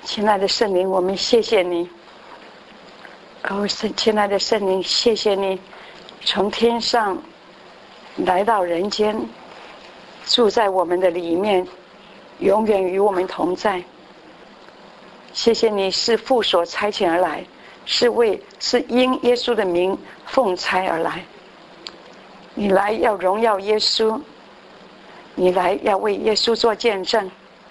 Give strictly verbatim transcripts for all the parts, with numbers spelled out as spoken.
亲爱的圣灵，我们谢谢你。哦，亲爱的圣灵，谢谢你从天上来到人间，住在我们的里面，永远与我们同在。谢谢你是父所差遣而来，是为是因耶稣的名奉差而来。你来要荣耀耶稣，你来要为耶稣做见证，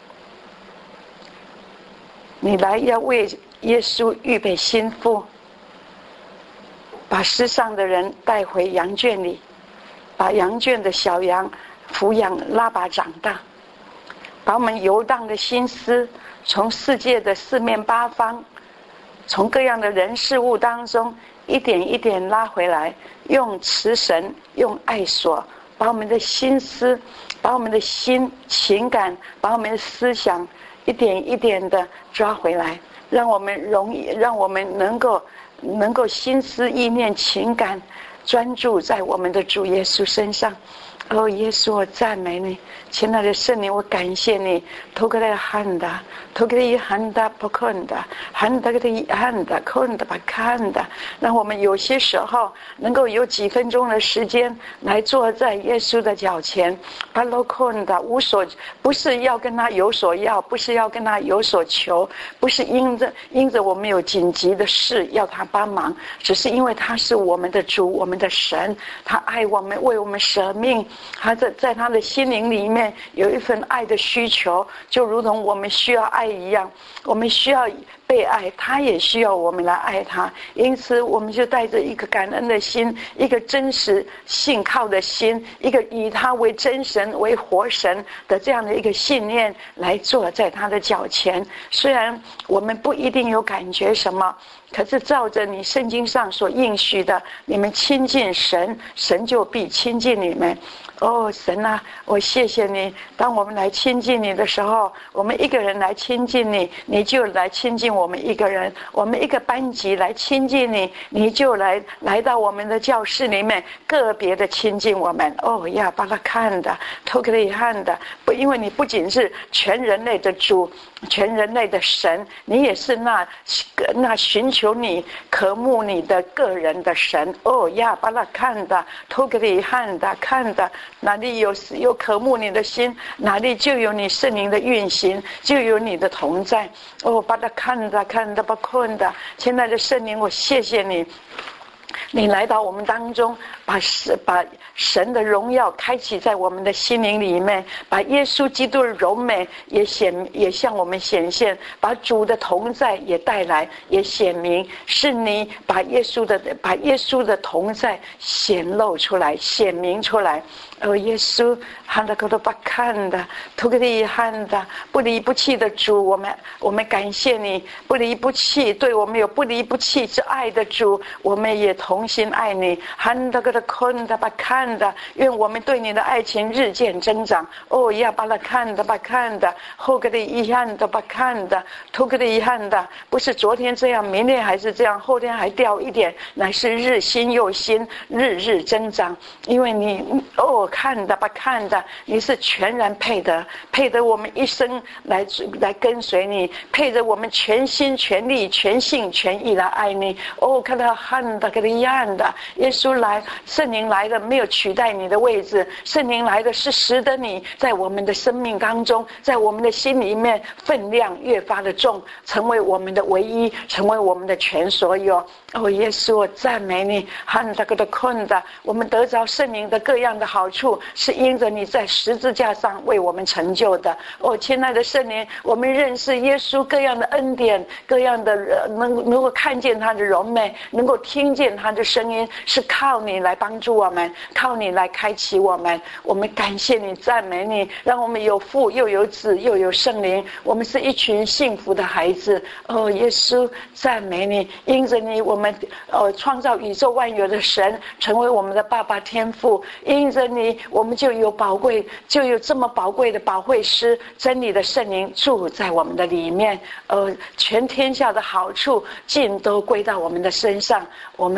你来要为耶稣预备心腹，把世上的人带回羊圈里，把羊圈的小羊抚养拉拔长大，把我们游荡的心思从世界的四面八方，从各样的人事物当中一点一点拉回来，用慈神用爱所把我们的心思，把我们的心情感，把我们的思想一点一点的抓回来，让我们容易让我们能够能够心思意念情感专注在我们的主耶稣身上。哦，耶稣，我赞美你，亲爱的圣灵，我感谢你。透过来喊的，透过来喊的不看的，喊的给他喊的看的把看的，让我们有些时候能够有几分钟的时间来坐在耶稣的脚前，把罗看的无所，不是要跟他有所要，不是要跟他有所求，不是因着因着我们有紧急的事要他帮忙，只是因为他是我们的主，我们的神，他爱我们，为我们舍命。他在在他的心灵里面有一份爱的需求，就如同我们需要爱一样，我们需要被爱，他也需要我们来爱他。因此我们就带着一个感恩的心，一个真实信靠的心，一个以他为真神为活神的这样的一个信念来坐在他的脚前。虽然我们不一定有感觉什么，可是照着你圣经上所应许的，你们亲近神，神就必亲近你们。哦，神啊，我谢谢你，当我们来亲近你的时候，我们一个人来亲近你，你就来亲近我们一个人，我们一个班级来亲近你，你就来来到我们的教室里面个别的亲近我们。哦呀，把它看的偷给你看的，不，因为你不仅是全人类的主，全人类的神，你也是那那寻求你渴慕你的个人的神。哦呀，把它看的偷给你看的看的，哪里有有渴慕你的心，哪里就有你圣灵的运行，就有你的同在。哦，把它看的看的把困的，亲爱的圣灵，我谢谢你，你来到我们当中，把神把神的荣耀开启在我们的心灵里面，把耶稣基督的荣美也显也向我们显现，把主的同在也带来也显明，是你把耶稣的把耶稣的同在显露出来，显明出来。哦，耶稣，喊的可都不看的，图个的喊的，不离不弃的主，我们我们感谢你，不离不弃，对我们有不离不弃之爱的主，我们也同心爱你。喊的个的看的把看的，愿我们对你的爱情日渐增长。哦，要把它看的把看的，后个的遗憾的把看的，图个的遗憾的，不是昨天这样，明天还是这样，后天还掉一点，乃是日新又新，日日增长。因为你哦。看的吧，看的，你是全然配得，配得我们一生来来跟随你，配得我们全心全力全性全意来爱你。哦，看到看的，看到一样的，耶稣来，圣灵来的没有取代你的位置，圣灵来的是使得你在我们的生命当中，在我们的心里面分量越发的重，成为我们的唯一，成为我们的全所有。哦，耶稣，我赞美你，看的个的困的，我们得着圣灵的各样的好处，是因着你在十字架上为我们成就的。哦，亲爱的圣灵，我们认识耶稣各样的恩典，各样的能能够看见他的荣美，能够听见他的声音，是靠你来帮助我们，靠你来开启我们。我们感谢你，赞美你，让我们有父又有子又有圣灵，我们是一群幸福的孩子。哦，耶稣，赞美你，因着你，我们呃创造宇宙万有的神成为我们的爸爸天父，因着你，我们就有宝贵，就有这么宝贵的保惠师，真理的圣灵住在我们的里面。呃，全天下的好处尽都归到我们的身上。我们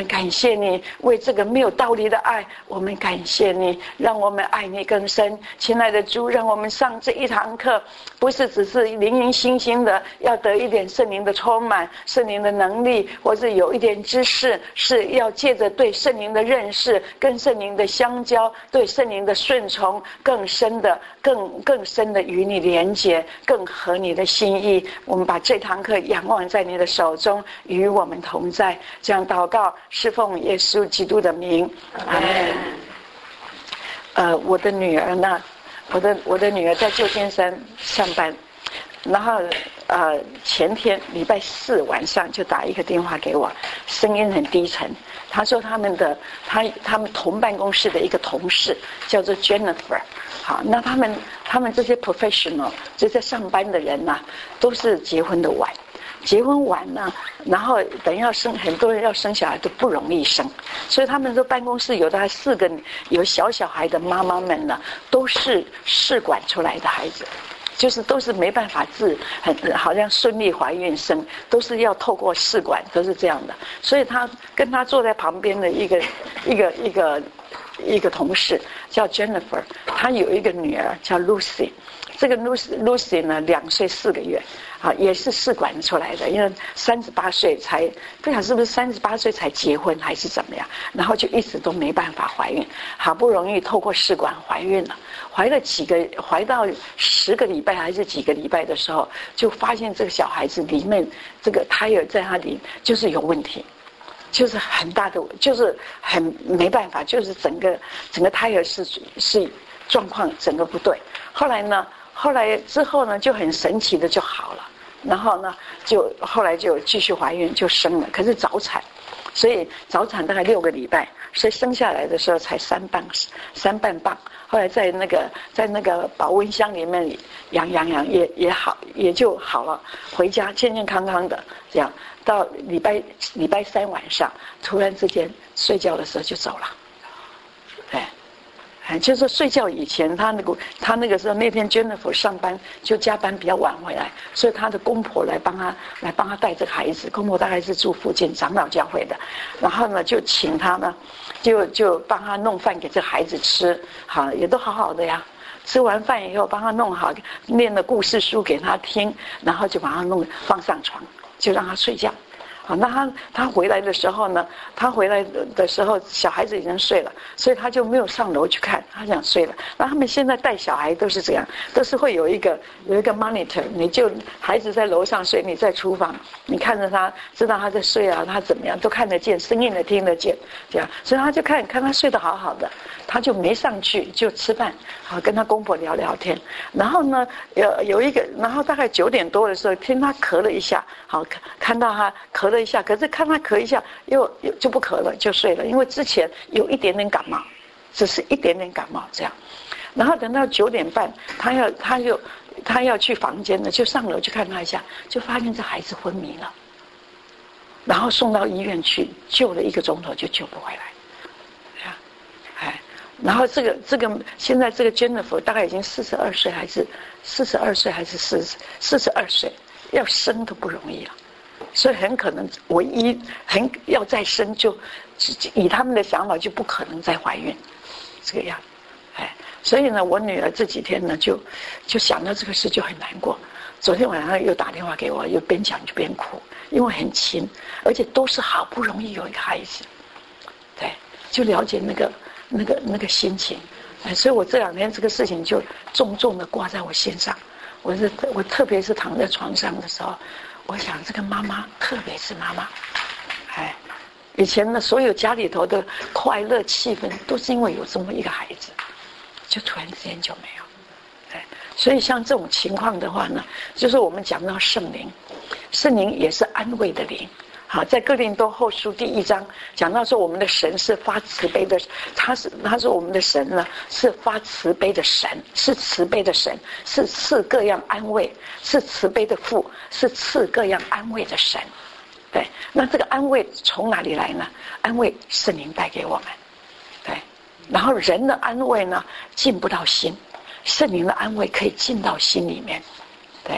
感谢你，为这个没有道理的爱，我们感谢你，让我们爱你更深。亲爱的主，让我们上这一堂课，不是只是零零星星的要得一点圣灵的充满，圣灵的能力，或是有一点知识，是要借着对圣灵的认识，跟圣灵的相交，对圣灵的顺从，更深的更更深的与你连结，更合你的心意。我们把这堂课仰望在你的手中，与我们同在。这样祷告是奉耶稣基督的名，阿门。呃，我的女儿呢，我的我的女儿在旧金山上班，然后呃前天礼拜四晚上就打一个电话给我，声音很低沉。她说他们的她他们同办公室的一个同事叫做 Jennifer， 好，那他们他们这些 professional 就在上班的人呐、啊，都是结婚的晚。结婚晚呢，然后等要生，很多人要生小孩都不容易生，所以他们说办公室有大概四个有小小孩的妈妈们呢，都是试管出来的孩子，就是都是没办法自很好像顺利怀孕生，都是要透过试管，都是这样的。所以他跟他坐在旁边的一个一个一个一个同事叫 Jennifer， 她有一个女儿叫 Lucy。这个 Lucy Lucy 呢，两岁四个月，啊，也是试管出来的，因为三十八岁才，不晓得是不是三十八岁才结婚还是怎么样，然后就一直都没办法怀孕，好不容易透过试管怀孕了，怀了几个，怀到十个礼拜还是几个礼拜的时候，就发现这个小孩子里面这个胎儿在他里就是有问题。就是很大的，就是很没办法，就是整个整个胎儿是是状况整个不对。后来呢，后来之后呢，就很神奇的就好了。然后呢，就后来就继续怀孕就生了，可是早产，所以早产大概六个礼拜，所以生下来的时候才三磅三半磅。后来在那个在那个保温箱里面养养养也也好也就好了，回家健健康康的这样。到礼拜礼拜三晚上，突然之间睡觉的时候就走了，哎，哎，就是说睡觉以前，他那个他那个时候那天 Jennifer 上班就加班比较晚回来，所以他的公婆来帮他来帮他带这个孩子，公婆大概是住附近长老教会的，然后呢就请他呢，就就帮他弄饭给这孩子吃，好也都好好的呀。吃完饭以后帮他弄好，念了故事书给他听，然后就把他弄放上床。就让他睡觉，好，那他他回来的时候呢，他回来的时候小孩子已经睡了，所以他就没有上楼去看，他想睡了。那他们现在带小孩都是这样，都是会有一个有一个 monitor， 你就孩子在楼上睡，你在厨房，你看着他，知道他在睡啊，他怎么样都看得见，声音也听得见，这样，所以他就看看他睡得好好的，他就没上去，就吃饭，好跟他公婆聊聊天。然后呢，有有一个，然后大概九点多的时候，听他咳了一下，好看到他咳了一下，可是看他咳一下，又又就不咳了，就睡了，因为之前有一点点感冒，只是一点点感冒这样。然后等到九点半，他要他就他要去房间了，就上楼去看他一下，就发现这孩子昏迷了，然后送到医院去救了一个钟头就救不回来。哎，然后这个这个现在这个 Jennifer 大概已经四十二岁，还是四十二岁，还是四十四十二岁，要生都不容易了，所以很可能唯一很要再生就，以他们的想法就不可能再怀孕，这个样，哎，所以呢，我女儿这几天呢就就想到这个事就很难过。昨天晚上又打电话给我，又边讲就边哭，因为很亲，而且都是好不容易有一个孩子，对，就了解那个。那个那个心情，哎，所以我这两天这个事情就重重的挂在我心上。我是我特别是躺在床上的时候，我想这个妈妈，特别是妈妈，哎，以前呢所有家里头的快乐气氛都是因为有这么一个孩子，就突然之间就没有，哎，所以像这种情况的话呢，就是我们讲到圣灵，圣灵也是安慰的灵。好，在哥林多后书第一章讲到说，我们的神是发慈悲的，他是他说我们的神呢是发慈悲的神，是慈悲的神，是赐各样安慰，是慈悲的父，是赐各样安慰的神。对，那这个安慰从哪里来呢？安慰圣灵带给我们，对，然后人的安慰呢进不到心，圣灵的安慰可以进到心里面，对。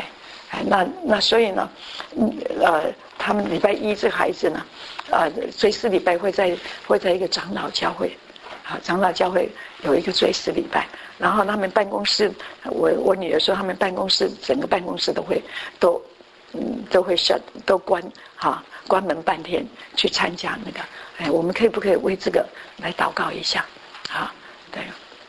哎，那那所以呢，呃，他们礼拜一这个孩子呢，呃，追思礼拜会在会在一个长老教会，啊，长老教会有一个追思礼拜，然后他们办公室，我我女儿说他们办公室整个办公室都会都嗯都会shut都关哈关门半天去参加那个，哎，我们可以不可以为这个来祷告一下？啊，对。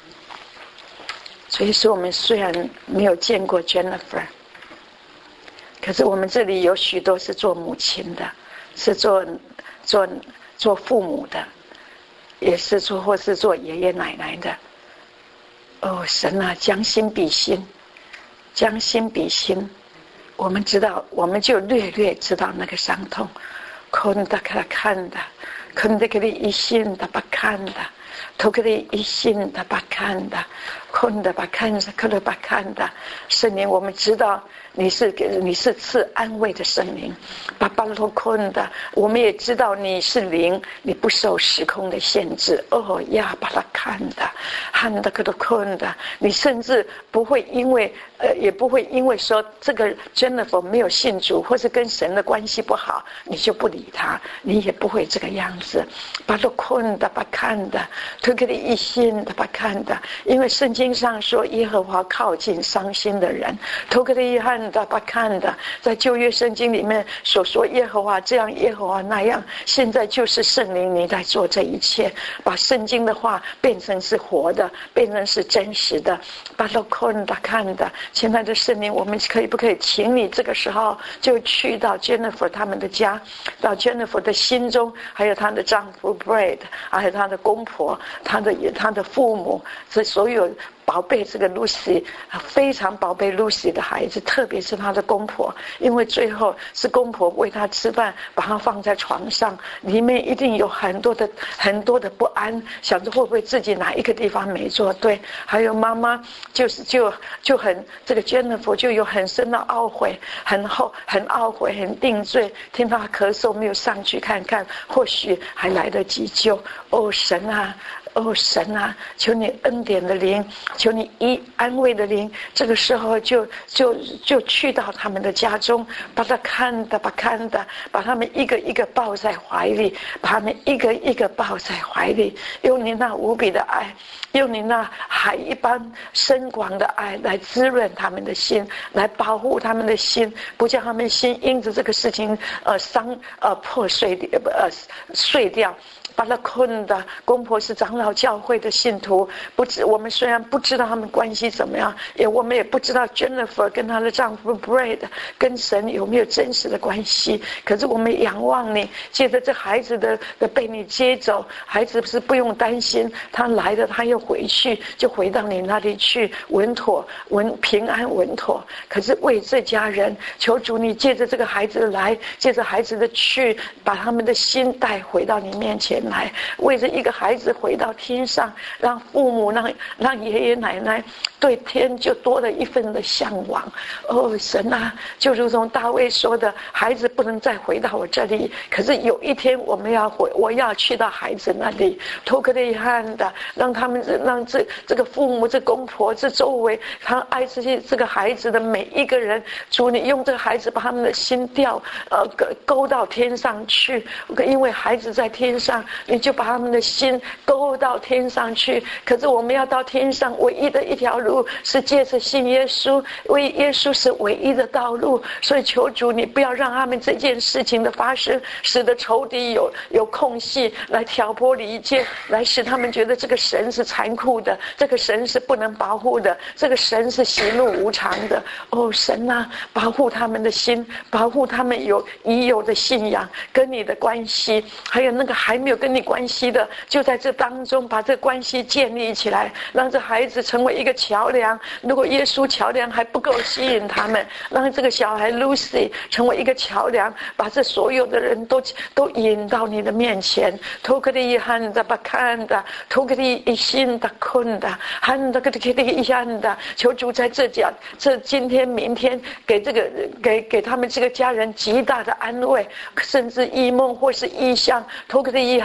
所以说，我们虽然没有见过 Jennifer， 可是我们这里有许多是做母亲的，是做做做父母的，也是做或是做爷爷奶奶的。哦，神啊，将心比心，将心比心，我们知道，我们就略略知道那个伤痛。看的看看的，看的给你一心的不看的。头给你一心的把看的，空的把看的，可的把看的，圣灵，我们知道你是给你是赐安慰的圣灵，把巴罗空的，我们也知道你是灵，你不受时空的限制。哦呀，把它看的，看的可的空的，你甚至不会因为呃，也不会因为说这个 Jennifer 没有信主，或是跟神的关系不好，你就不理他，你也不会这个样子。巴罗空的，把看的。推给你一心的把看的，因为圣经上说耶和华靠近伤心的人，推给你一憾的把看的，在旧约圣经里面所说耶和华这样耶和华那样，现在就是圣灵你在做这一切，把圣经的话变成是活的，变成是真实的，把都看的看的。亲爱的圣灵，我们可以不可以请你这个时候就去到 Jennifer 他们的家，到 Jennifer 的心中，还有她的丈夫 Brad， 还有她的公婆，他的他的父母，这所有宝贝这个 Lucy， 非常宝贝 Lucy 的孩子，特别是他的公婆，因为最后是公婆喂他吃饭，把他放在床上，里面一定有很多的很多的不安，想着会不会自己哪一个地方没做对，还有妈妈就是就就很这个 Jennifer 就有很深的懊悔，很后很懊悔，很定罪，听他咳嗽没有上去看看，或许还来得及救。哦，神啊！哦，神啊，求你恩典的灵，求你一安慰的灵，这个时候就就就去到他们的家中，把他看的把看的，把他们一个一个抱在怀里，把他们一个一个抱在怀里，用你那无比的爱，用你那海一般深广的爱来滋润他们的心，来保护他们的心，不叫他们心因着这个事情呃伤呃破碎呃碎掉。把他困的公婆是长老教会的信徒，不知我们虽然不知道他们关系怎么样，也我们也不知道 Jennifer 跟她的丈夫 Brad 跟神有没有真实的关系，可是我们仰望你，借着这孩子的的被你接走，孩子是不用担心，他来了他又回去，就回到你那里去，稳妥稳平安稳妥。可是为这家人，求主你借着这个孩子来，借着孩子的去，把他们的心带回到你面前来，为着一个孩子回到天上，让父母让让爷爷奶奶对天就多了一份的向往。哦，神啊，就如同大卫说的，孩子不能再回到我这里，可是有一天我们要回，我要去到孩子那里，托克的遗憾的，让他们让这这个父母、这公婆、这周围他爱这些这个孩子的每一个人，主你用这个孩子把他们的心调呃勾到天上去，因为孩子在天上，你就把他们的心勾到天上去。可是我们要到天上唯一的一条路是借着信耶稣，为耶稣是唯一的道路。所以求主你不要让他们这件事情的发生使得仇敌有有空隙来挑拨离间，来使他们觉得这个神是残酷的，这个神是不能保护的，这个神是喜怒无常的。哦，神啊，保护他们的心，保护他们有已有的信仰跟你的关系，还有那个还没有跟你关系的，就在这当中把这关系建立起来，让这孩子成为一个桥梁。如果耶稣桥梁还不够吸引他们，让这个小孩 Lucy 成为一个桥梁，把这所有的人都都引到你的面前。托克的遗憾的把看的，托克的一心的困的，喊的个的个一样的，求主在这讲这今天明天给这个给给他们这个家人极大的安慰，甚至异梦或是异象，托克的遗憾。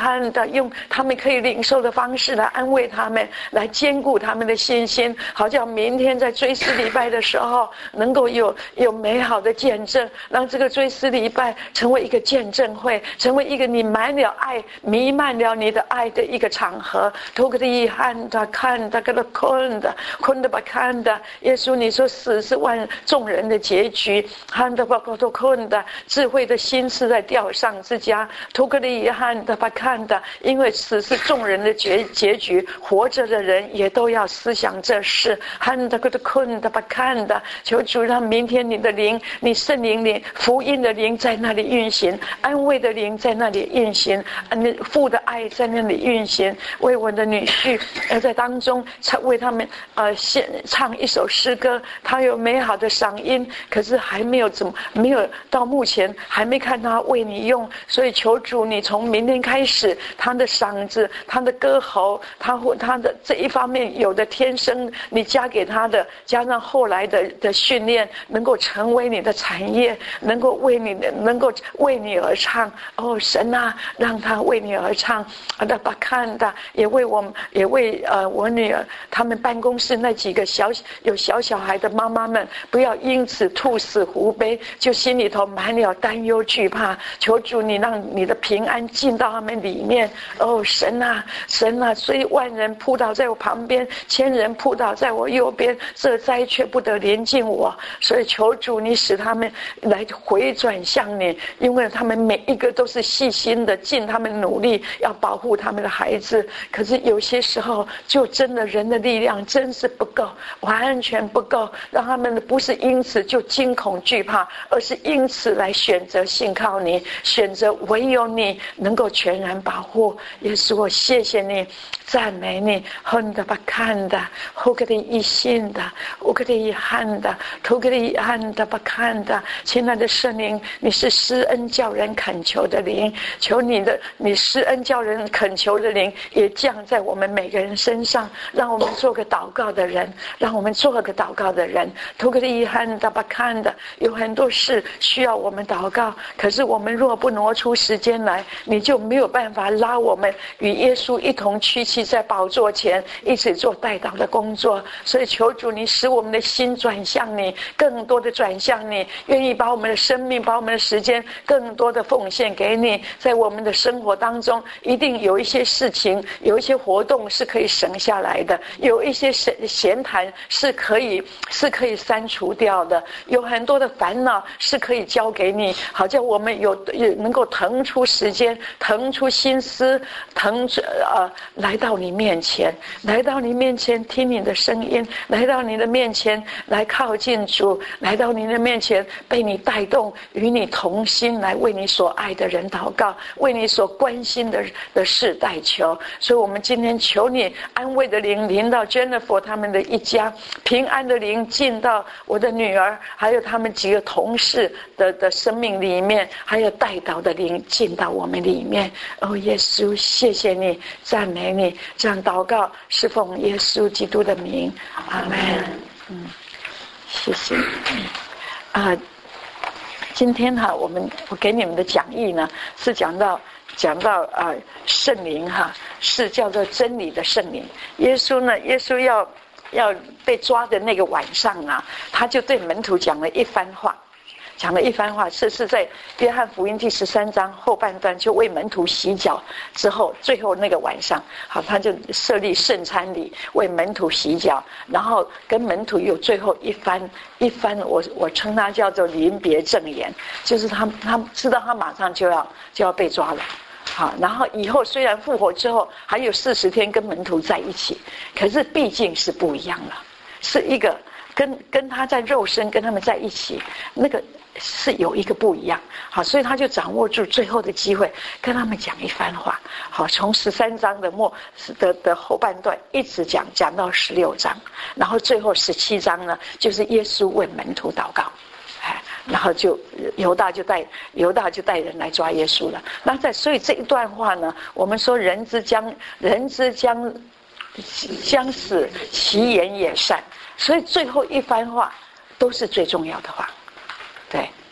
汉的用他们可以领受的方式来安慰他们，来坚固他们的信心，好叫明天在追思礼拜的时候能够有有美好的见证，让这个追思礼拜成为一个见证会，成为一个你满了爱弥漫了你的爱的一个场合。托克的遗憾的看的跟他困的困的吧看的，耶稣你说死是万众人的结局，看的吧都困的，智慧的心是在吊上之家。托克的遗憾的吧看的，因为死是众人的结结局，活着的人也都要思想这事。看的跟他困的吧看的，求主让明天你的灵，你圣灵灵福音的灵在那里运行，安慰的灵在那里运行，父的爱在那里运行。为我的女婿要在当中为他们呃献唱一首诗歌，他有美好的嗓音，可是还没有怎么没有到目前还没看他为你用，所以求主你从明天开始，他的嗓子他的歌喉他或他的这一方面有的天生你加给他的，加上后来的的训练，能够成为你的产业，能够为你能够为你而唱。哦神啊，让他为你而唱。啊的巴看的也为我也为呃我女儿他们办公室那几个小有小小孩的妈妈们，不要因此兔死狐悲，就心里头满了担忧惧怕。求主你让你的平安进到他们里面。哦神啊神啊，所以万人扑倒在我旁边，千人扑倒在我右边，这灾却不得临近我。所以求主你使他们来回转向你，因为他们每一个都是细心的，尽他们努力要保护他们的孩子，可是有些时候就真的人的力量真是不够，完全不够，让他们不是因此就惊恐惧怕，而是因此来选择信靠你，选择唯有你能够全然保护。耶稣我谢谢你赞美你，恨的吧看的后给你一信的我给你遗憾的头给你遗憾的吧看的。亲爱的圣灵，你是施恩叫人恳求的灵，求你的你施恩叫人恳求的灵也降在我们每个人身上，让我们做个祷告的人，让我们做个祷告的人。头给你遗憾的吧看的，有很多事需要我们祷告，可是我们若不挪出时间来，你就没有办法拉我们与耶稣一同屈膝在宝座前一起做代祷的工作。所以求主你使我们的心转向你，更多的转向你，愿意把我们的生命把我们的时间更多的奉献给你。在我们的生活当中一定有一些事情有一些活动是可以省下来的，有一些闲谈是可以是可以删除掉的，有很多的烦恼是可以交给你，好叫我们有能够腾出时间腾出心思腾出呃来到你面前，来到你面前听你的声音，来到你的面前来靠近主，来到你的面前被你带动，与你同心来为你所爱的人祷告，为你所关心的的事代求。所以我们今天求你安慰的灵临到 Jennifer 他们的一家，平安的灵进到我的女儿还有他们几个同事的的生命里面，还有代祷的灵进到我们里面。哦耶稣谢谢你赞美你，这样祷告是奉耶稣基督的名，阿们。嗯，谢谢啊、呃。今天哈、啊，我们我给你们的讲义呢是讲到讲到啊、呃、圣灵哈、啊、是叫做真理的圣灵。耶稣呢，耶稣要要被抓的那个晚上啊，他就对门徒讲了一番话。讲了一番话，是是在约翰福音第十三章后半段，就为门徒洗脚之后，最后那个晚上，好，他就设立圣餐礼为门徒洗脚，然后跟门徒有最后一番一番，我我称他叫做临别赠言，就是他他知道他马上就要就要被抓了。好，然后以后虽然复活之后还有四十天跟门徒在一起，可是毕竟是不一样了，是一个跟跟他在肉身跟他们在一起，那个是有一个不一样。好，所以他就掌握住最后的机会，跟他们讲一番话。好，从十三章的末的的后半段一直讲讲到十六章，然后最后十七章呢，就是耶稣为门徒祷告。然后就犹大就带犹大就带人来抓耶稣了。那在所以这一段话呢，我们说人之将人之将将死，其言也善。所以最后一番话都是最重要的话。对，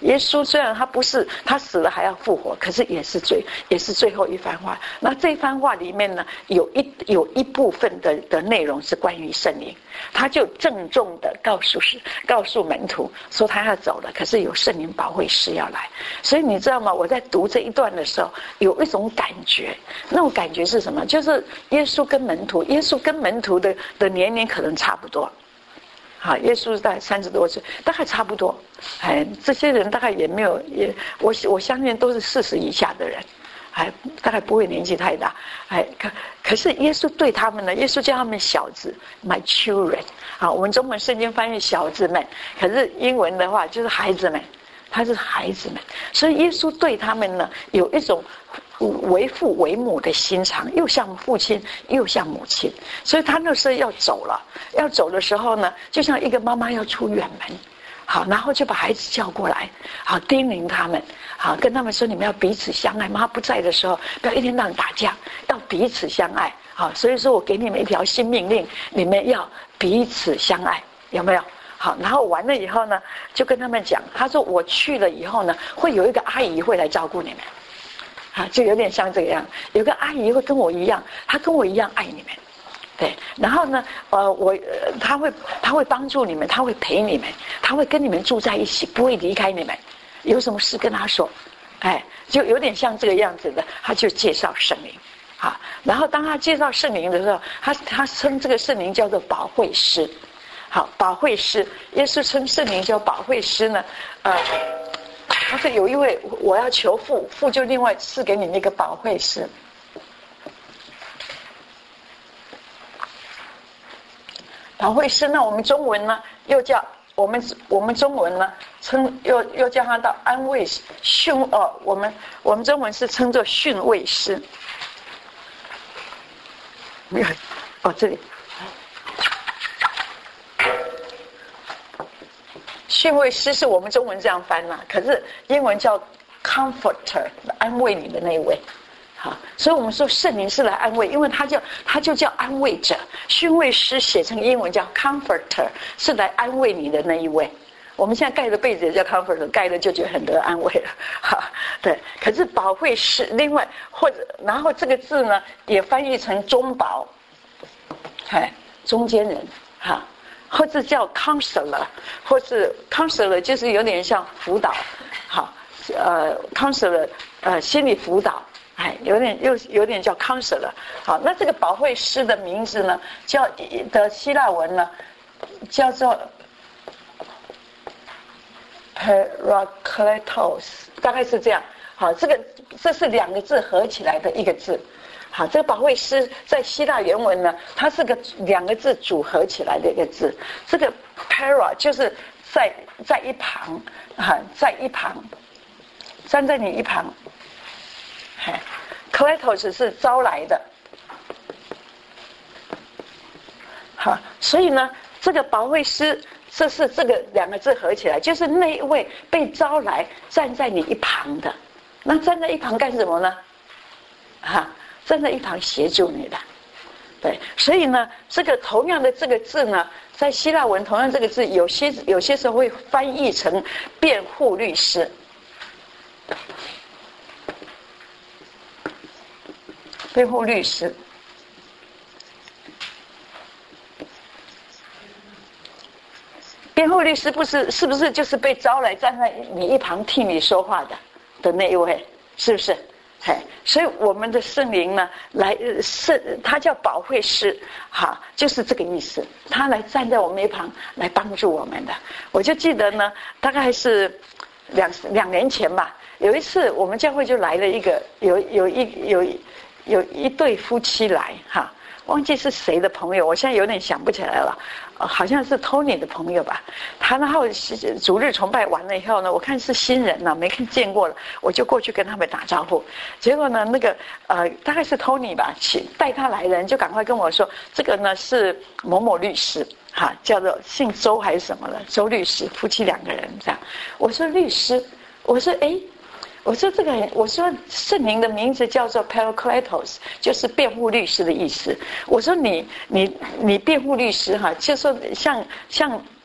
耶稣虽然他不是他死了还要复活，可是也是最也是最后一番话。那这番话里面呢，有一有一部分的的内容是关于圣灵，他就郑重的告诉是告诉门徒说他要走了，可是有圣灵保惠师要来。所以你知道吗？我在读这一段的时候，有一种感觉，那种感觉是什么？就是耶稣跟门徒，耶稣跟门徒的的年龄可能差不多。好，耶稣大概三十多岁，大概差不多。哎，这些人大概也没有，也我我相信都是四十以下的人，哎，大概不会年纪太大。哎，可可是耶稣对他们呢？耶稣叫他们小子 ，my children。啊，我们中文圣经翻译小子们，可是英文的话就是孩子们，他是孩子们。所以耶稣对他们呢，有一种为父为母的心肠，又像父亲又像母亲。所以他那时候要走了，要走的时候呢，就像一个妈妈要出远门，好，然后就把孩子叫过来，好，叮咛他们，好，跟他们说你们要彼此相爱，妈不在的时候不要一天到晚打架，要彼此相爱。好，所以说我给你们一条新命令，你们要彼此相爱，有没有？好，然后完了以后呢，就跟他们讲，他说我去了以后呢，会有一个阿姨会来照顾你们。啊，就有点像这个样，有个阿姨会跟我一样，她跟我一样爱你们，对。然后呢，呃，我呃，她会她会帮助你们，她会陪你们，她会跟你们住在一起，不会离开你们。有什么事跟她说，哎，就有点像这个样子的。她就介绍圣灵，啊，然后当她介绍圣灵的时候，她她称这个圣灵叫做保惠师，好，保惠师，耶稣称圣灵叫保惠师呢，呃。他说有一位我要求父，父就另外赐给你那个保惠师。保惠师呢，我们中文呢又叫我们我们中文呢称又又叫他到安慰训哦，我们我们中文是称作训慰师。没有哦，这里。训慰师是我们中文这样翻啦，可是英文叫 comforter， 安慰你的那一位。好，所以我们说圣灵是来安慰，因为他叫他就叫安慰者。训慰师写成英文叫 comforter， 是来安慰你的那一位。我们现在盖的被子也叫 comforter， 盖了就觉得很得安慰了。好，对。可是保惠师，另外或者然后这个字呢也翻译成中保，哎，中间人，哈。或者叫 counselor， 或是 counselor 就是有点像辅导，好，呃 counselor 呃心理辅导，哎，有点又有点叫 counselor。好，那这个保惠师的名字呢，叫的希腊文呢，叫做 Parakletos， 大概是这样。好，这个这是两个字合起来的一个字。好，这个保惠师在希腊原文呢，它是个两个字组合起来的一个字。这个 para 就是在在一旁，啊，在一旁，站在你一旁。哎 ，kletos 是招来的。好，所以呢，这个保惠师，这是这个两个字合起来，就是那一位被招来站在你一旁的。那站在一旁干什么呢？哈。站在一旁协助你的，对，所以呢，这个同样的这个字呢，在希腊文同样这个字，有些有些时候会翻译成辩护律师。辩护律师，辩护律师不是是不是就是被招来站在你一旁替你说话的的那一位，是不是？哎，所以我们的圣灵呢，来圣，他叫保惠师，哈，就是这个意思。他来站在我们一旁，来帮助我们的。我就记得呢，大概是两两年前吧，有一次我们教会就来了一个，有有一有有一对夫妻来，哈，忘记是谁的朋友，我现在有点想不起来了。好像是 Tony 的朋友吧，他然后主日崇拜完了以后呢，我看是新人呢，没看见过了，我就过去跟他们打招呼。结果呢，那个呃，大概是 Tony 吧，带他来的人就赶快跟我说，这个呢是某某律师，哈，叫做姓周还是什么的，周律师，夫妻两个人这样。我说律师，我说哎。我说这个，我说圣灵的名字叫做 Parakletos， 就是辩护律师的意思。我说你你你辩护律师哈，就说像像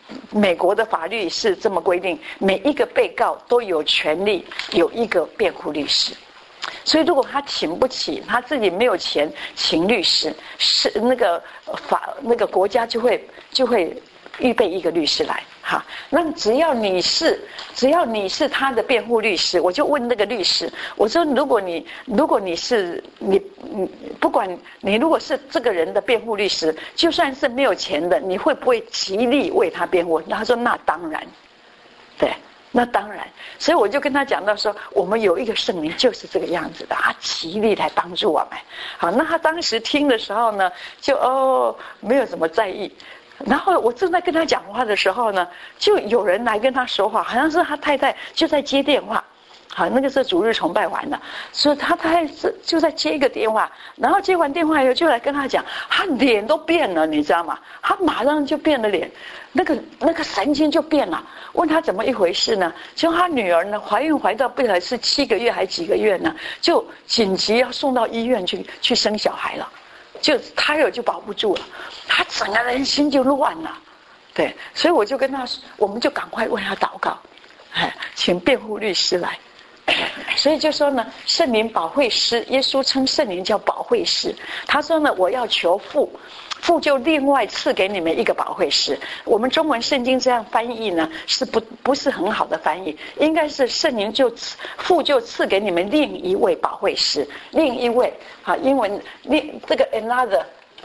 美国的法律是这么规定，每一个被告都有权利有一个辩护律师。所以如果他请不起，他自己没有钱请律师，是那个法那个国家就会就会预备一个律师来。好，那只要你是只要你是他的辩护律师，我就问那个律师，我说如果你如果你是你你不管你如果是这个人的辩护律师，就算是没有钱的，你会不会极力为他辩护？他说那当然，对。那当然，所以我就跟他讲到说，我们有一个圣灵就是这个样子的，他极力来帮助我们。好，那他当时听的时候呢，就哦没有怎么在意。然后我正在跟他讲话的时候呢，就有人来跟他说话，好像是他太太就在接电话。好，那个是主日崇拜完了，所以他太太就在接一个电话，然后接完电话以后就来跟他讲，他脸都变了，你知道吗？他马上就变了脸，那个那个神经就变了。问他怎么一回事呢？就他女儿呢怀孕怀到不晓得是七个月还几个月呢，就紧急要送到医院去去生小孩了，就胎儿就保不住了，他整个人心就乱了。对，所以我就跟他，我们就赶快为他祷告，哎，请辩护律师来。所以就说呢，圣灵保惠师，耶稣称圣灵叫保惠师。他说呢，我要求父，父就另外赐给你们一个保惠师。我们中文圣经这样翻译呢，是不不是很好的翻译，应该是圣灵就父就赐给你们另一位保惠师，另一位啊，英文另这个 another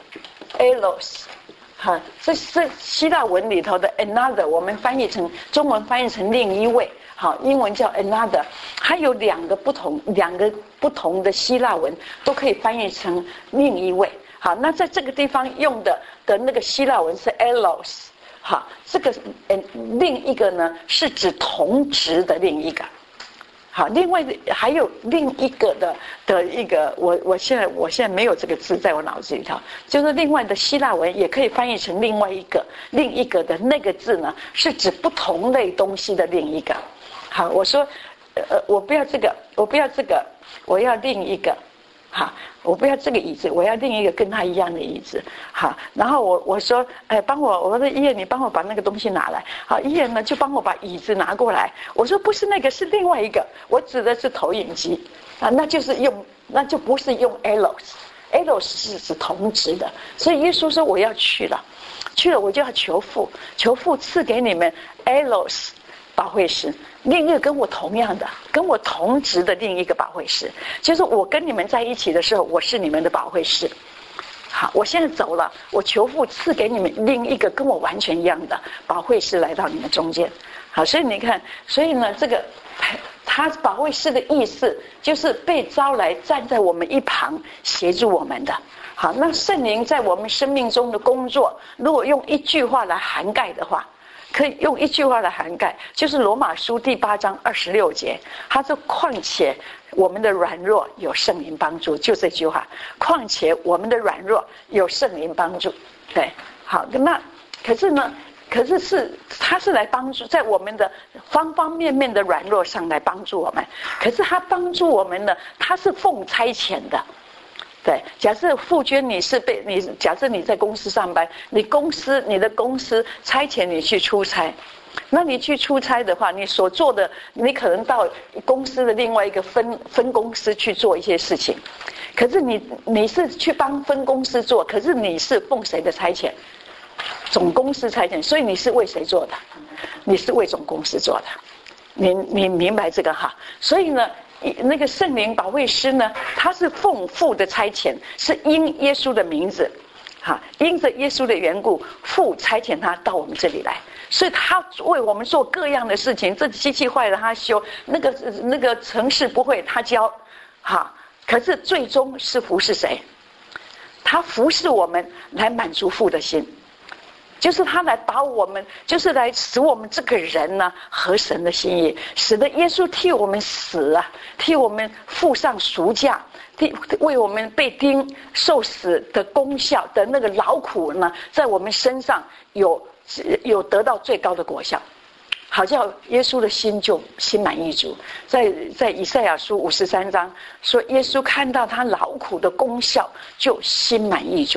allos。哈，这是希腊文里头的 another， 我们翻译成中文翻译成另一位，好，英文叫 another， 还有两个不同两个不同的希腊文都可以翻译成另一位。好，那在这个地方用的的那个希腊文是 allos， 好，这个嗯另一个呢是指同职的另一个。好，另外还有另一个的的一个，我我现在我现在没有这个字在我脑子里头，就是另外的希腊文也可以翻译成另外一个，另一个的那个字呢，是指不同类东西的另一个。好，我说，呃，我不要这个，我不要这个，我要另一个。好，我不要这个椅子，我要另一个跟他一样的椅子。好，然后我我说，哎，帮我，我说伊恩，你帮我把那个东西拿来。好，伊恩呢就帮我把椅子拿过来。我说不是那个，是另外一个，我指的是投影机啊，那就是用，那就不是用 allos，allos 是指同质的。所以耶稣说我要去了，去了我就要求父，求父赐给你们 allos。保惠师，另一个跟我同样的，跟我同职的另一个保惠师，就是我跟你们在一起的时候，我是你们的保惠师。好，我现在走了，我求父赐给你们另一个跟我完全一样的保惠师来到你们中间。好，所以你看，所以呢，这个他保惠师的意思就是被招来站在我们一旁协助我们的。好，那圣灵在我们生命中的工作，如果用一句话来涵盖的话，可以用一句话来涵盖，就是罗马书第八章二十六节，他说况且我们的软弱有圣灵帮助，就这句话，况且我们的软弱有圣灵帮助。对，好，那可是呢，可是是他是来帮助在我们的方方面面的软弱上来帮助我们，可是他帮助我们呢，他是奉差遣的。对，假设傅娟你是被你，假设你在公司上班，你公司你的公司差遣你去出差，那你去出差的话，你所做的，你可能到公司的另外一个分分公司去做一些事情，可是你你是去帮分公司做，可是你是奉谁的差遣？总公司差遣，所以你是为谁做的？你是为总公司做的，你你明白这个哈？所以呢。那个圣灵保惠师呢，他是奉父的差遣，是因耶稣的名字，哈，因着耶稣的缘故，父差遣他到我们这里来，所以他为我们做各样的事情。这机器坏了他修，那个那个程式不会他教，哈。可是最终是服侍谁？他服侍我们来满足父的心。就是他来把我们，就是来使我们这个人呢合神的心意，使得耶稣替我们死啊，替我们付上赎价，替为我们被钉受死的功效的那个劳苦呢，在我们身上有有得到最高的果效。好叫耶稣的心就心满意足。在在以赛亚书五十三章说，耶稣看到他劳苦的功效就心满意足。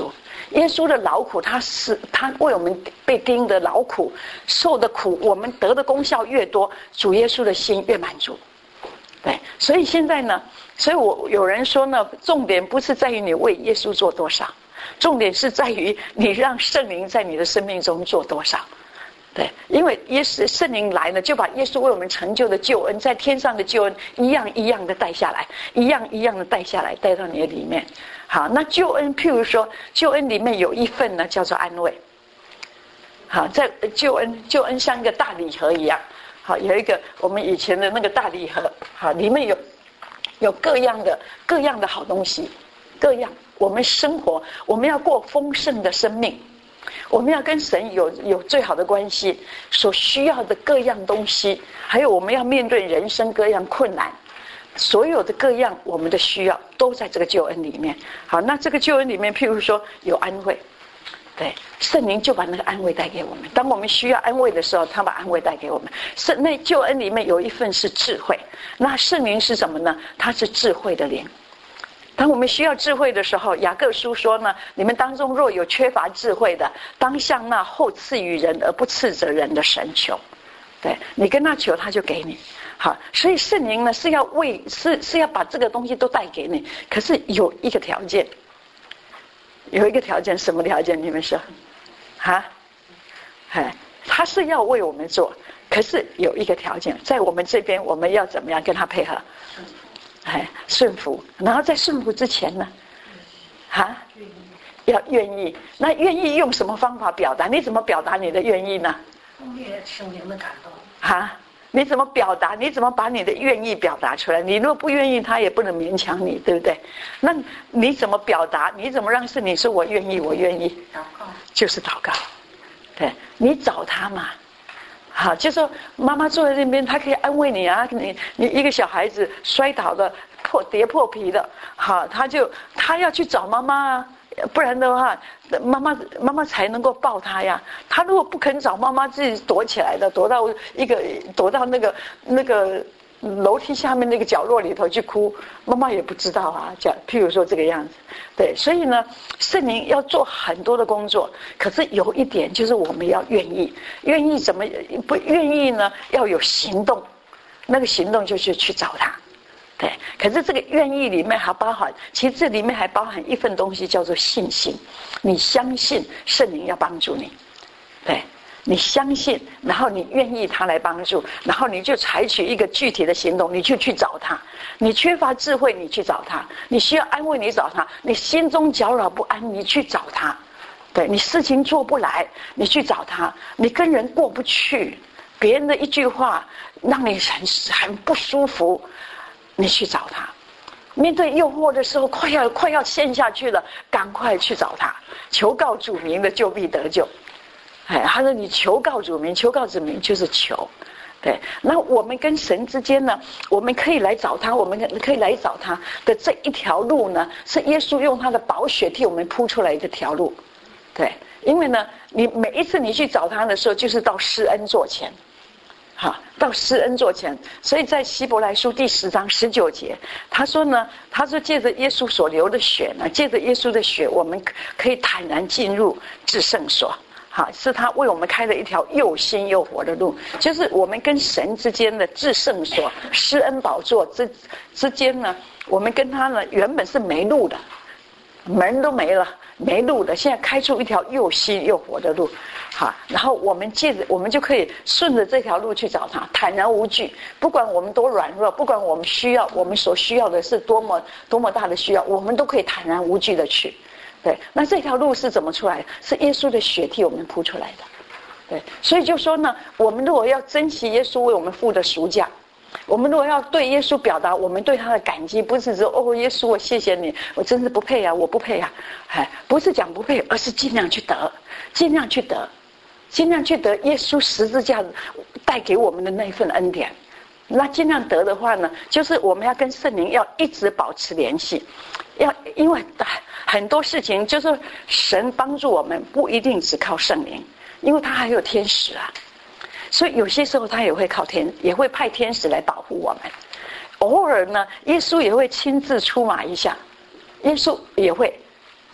耶稣的劳苦，他是他为我们被钉的劳苦受的苦，我们得的功效越多，主耶稣的心越满足。对，所以现在呢，所以我有人说呢，重点不是在于你为耶稣做多少，重点是在于你让圣灵在你的生命中做多少。对，因为耶稣圣灵来了，就把耶稣为我们成就的救恩，在天上的救恩一样一样的带下来，一样一样的带下来，带到你的里面。好，那救恩，譬如说，救恩里面有一份呢，叫做安慰。好，在救恩，救恩像一个大礼盒一样。好，有一个我们以前的那个大礼盒，好，里面有有各样的各样的好东西，各样我们生活，我们要过丰盛的生命。我们要跟神有有最好的关系，所需要的各样东西，还有我们要面对人生各样困难，所有的各样我们的需要都在这个救恩里面。好，那这个救恩里面，譬如说有安慰，对，圣灵就把那个安慰带给我们。当我们需要安慰的时候，他把安慰带给我们。圣那救恩里面有一份是智慧，那圣灵是什么呢？它是智慧的灵。当我们需要智慧的时候，雅各书说呢，你们当中若有缺乏智慧的，当向那后赐予人而不赐责人的神求。对，你跟他求，他就给你。好，所以圣灵呢是要为是是要把这个东西都带给你，可是有一个条件，有一个条件，什么条件？你们说啊？哎，他是要为我们做，可是有一个条件，在我们这边我们要怎么样跟他配合？哎，顺服，然后在顺服之前呢，啊，要愿意。那愿意用什么方法表达？你怎么表达你的愿意呢？ 经历圣灵的感动。 啊，你怎么表达？你怎么把你的愿意表达出来？你若不愿意，他也不能勉强你，对不对？那你怎么表达？你怎么让是你说我愿意，我愿意？ 祷告， 就是祷告。对，你找他嘛。好，就说妈妈坐在那边，她可以安慰你啊。你你一个小孩子摔倒的破跌破皮的，好，他就他要去找妈妈啊，不然的话，妈妈妈妈才能够抱他呀。他如果不肯找妈妈，自己躲起来的，躲到一个躲到那个那个楼梯下面那个角落里头去哭，妈妈也不知道啊。讲譬如说这个样子，对，所以呢，圣灵要做很多的工作，可是有一点就是我们要愿意，愿意怎么不愿意呢？要有行动，那个行动就是去找他。对，可是这个愿意里面还包含，其实这里面还包含一份东西叫做信心。你相信圣灵要帮助你，对，你相信，然后你愿意他来帮助，然后你就采取一个具体的行动，你就去找他。你缺乏智慧，你去找他；你需要安慰，你找他；你心中搅扰不安，你去找他。对，你事情做不来，你去找他；你跟人过不去，别人的一句话让你很很不舒服，你去找他。面对诱惑的时候，快要快要陷下去了，赶快去找他，求告主名的就必得救。哎，他说你求告主名，求告主名就是求。对，那我们跟神之间呢，我们可以来找他，我们可以来找他的这一条路呢，是耶稣用他的宝血替我们铺出来一条路。对，因为呢，你每一次你去找他的时候，就是到施恩座前。好，到施恩座前，所以在希伯来书第十章十九节，他说呢，他说借着耶稣所流的血呢，借着耶稣的血，我们可以坦然进入至圣所。好，是他为我们开了一条又新又活的路，就是我们跟神之间的至圣所、施恩宝座之之间呢，我们跟他呢原本是没路的，门都没了，没路的，现在开出一条又新又活的路。好，然后我们借着我们就可以顺着这条路去找他，坦然无惧，不管我们多软弱，不管我们需要我们所需要的是多么多么大的需要，我们都可以坦然无惧的去。对，那这条路是怎么出来的？是耶稣的血替我们铺出来的。对，所以就说呢，我们如果要珍惜耶稣为我们付的赎价，我们如果要对耶稣表达我们对他的感激，不是说哦耶稣我谢谢你，我真是不配啊，我不配啊，哎，不是讲不配，而是尽量去得，尽量去得，尽量去得耶稣十字架带给我们的那份恩典。那尽量得的话呢，就是我们要跟圣灵要一直保持联系，要因为很多事情就是神帮助我们，不一定只靠圣灵，因为他还有天使啊，所以有些时候他也会靠天，也会派天使来保护我们。偶尔呢，耶稣也会亲自出马一下，耶稣也会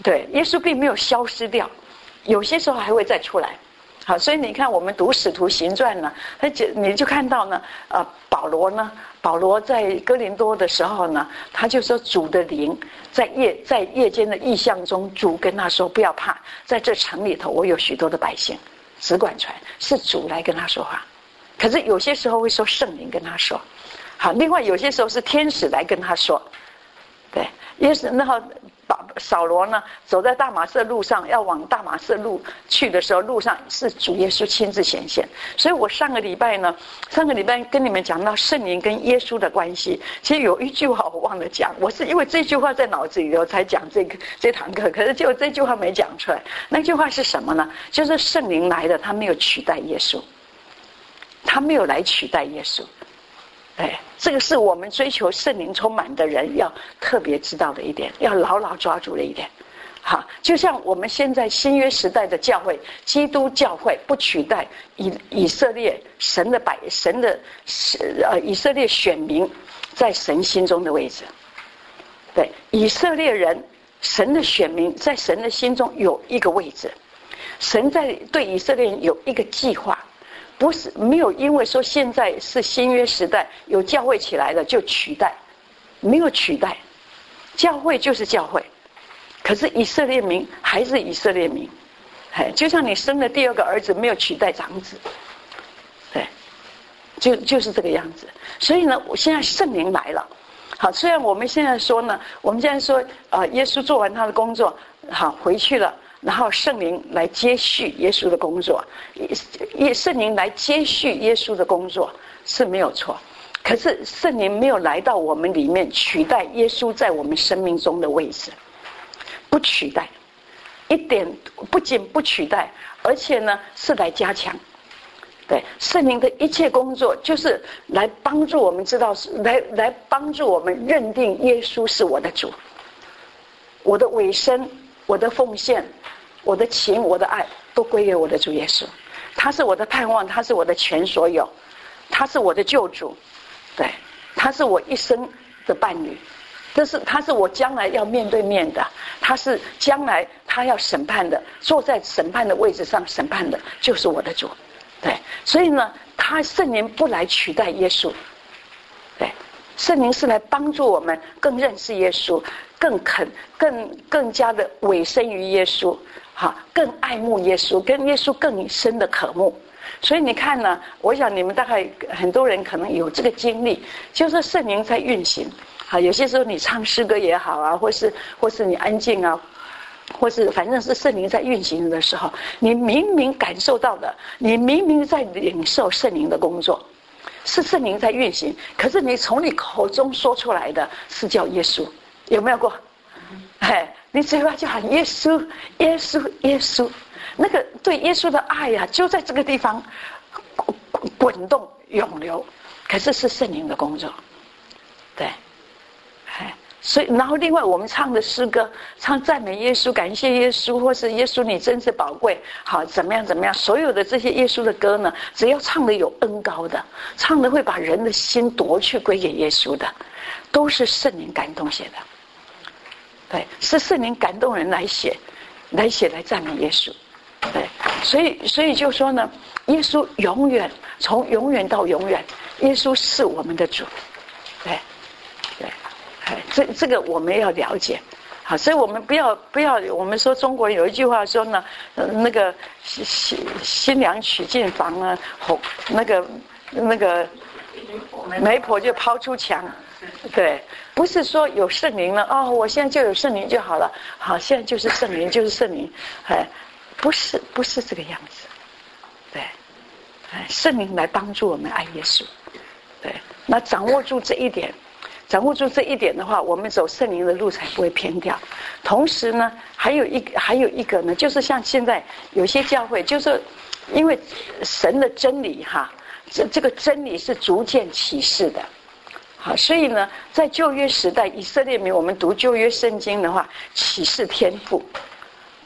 对，耶稣并没有消失掉，有些时候还会再出来。好，所以你看我们读使徒行传呢，他就你就看到呢，呃，保罗呢，保罗在哥林多的时候呢，他就说主的灵在夜在夜间的异象中，主跟他说不要怕，在这城里头我有许多的百姓，只管传，是主来跟他说话。可是有些时候会说圣灵跟他说，好，另外有些时候是天使来跟他说，对，耶稣然后。扫罗呢，走在大马色路上，要往大马色路去的时候，路上是主耶稣亲自显现。所以我上个礼拜呢，上个礼拜跟你们讲到圣灵跟耶稣的关系，其实有一句话我忘了讲，我是因为这句话在脑子里头才讲这个这堂课，可是就这句话没讲出来。那句话是什么呢？就是圣灵来了，他没有取代耶稣，他没有来取代耶稣。哎，这个是我们追求圣灵充满的人要特别知道的一点，要牢牢抓住的一点。好，就像我们现在新约时代的教会，基督教会不取代以以色列神的百神的呃以色列选民在神心中的位置。对，以色列人神的选民在神的心中有一个位置，神在对以色列人有一个计划。不是没有因为说现在是新约时代有教会起来了就取代，没有取代，教会就是教会，可是以色列民还是以色列民，哎，就像你生了第二个儿子没有取代长子，对，就就是这个样子。所以呢，我现在圣灵来了，好，虽然我们现在说呢，我们现在说啊、呃，耶稣做完他的工作，好回去了。然后圣灵来接续耶稣的工作，耶圣灵来接续耶稣的工作是没有错，可是圣灵没有来到我们里面取代耶稣在我们生命中的位置，不取代，一点不仅不取代，而且呢是来加强。对，圣灵的一切工作就是来帮助我们知道，来来帮助我们认定耶稣是我的主，我的委身，我的奉献，我的情，我的爱都归给我的主耶稣，他是我的盼望，他是我的全所有，他是我的救主，对，他是我一生的伴侣，这是他是我将来要面对面的，他是将来他要审判的，坐在审判的位置上审判的就是我的主，对，所以呢，他圣灵不来取代耶稣，对，圣灵是来帮助我们更认识耶稣，更肯更更加的委身于耶稣，哈，更爱慕耶稣，跟耶稣更深的渴慕。所以你看呢，我想你们大概很多人可能有这个经历，就是圣灵在运行。好，有些时候你唱诗歌也好啊，或是或是你安静啊，或是反正是圣灵在运行的时候，你明明感受到的，你明明在领受圣灵的工作，是圣灵在运行，可是你从你口中说出来的是叫耶稣，有没有过？哎，你嘴巴就喊耶稣，耶稣，耶稣，那个对耶稣的爱呀、啊，就在这个地方滚动涌流，可是是圣灵的工作，对，哎，所以然后另外我们唱的诗歌，唱赞美耶稣，感谢耶稣，或是耶稣你真是宝贵，好怎么样怎么样，所有的这些耶稣的歌呢，只要唱的有恩高的，唱的会把人的心夺去归给耶稣的，都是圣灵感动写的。对，是圣灵感动人来写，来写来赞美耶稣。对，所以所以就说呢，耶稣永远从永远到永远，耶稣是我们的主。对，对，哎，这这个我们要了解。好，所以我们不要不要，我们说中国人有一句话说呢，呃、那个新新娘娶进房啊，红那个那个媒婆就抛出墙。对，不是说有圣灵了哦，我现在就有圣灵就好了，好，现在就是圣灵，就是圣灵，哎，不是，不是这个样子，对，哎，圣灵来帮助我们爱耶稣，对，那掌握住这一点，掌握住这一点的话，我们走圣灵的路才不会偏掉。同时呢，还有一个，还有一个呢，就是像现在有些教会，就是因为神的真理哈，这这个真理是逐渐启示的。好，所以呢，在旧约时代，以色列民我们读旧约圣经的话，启示天赋，对，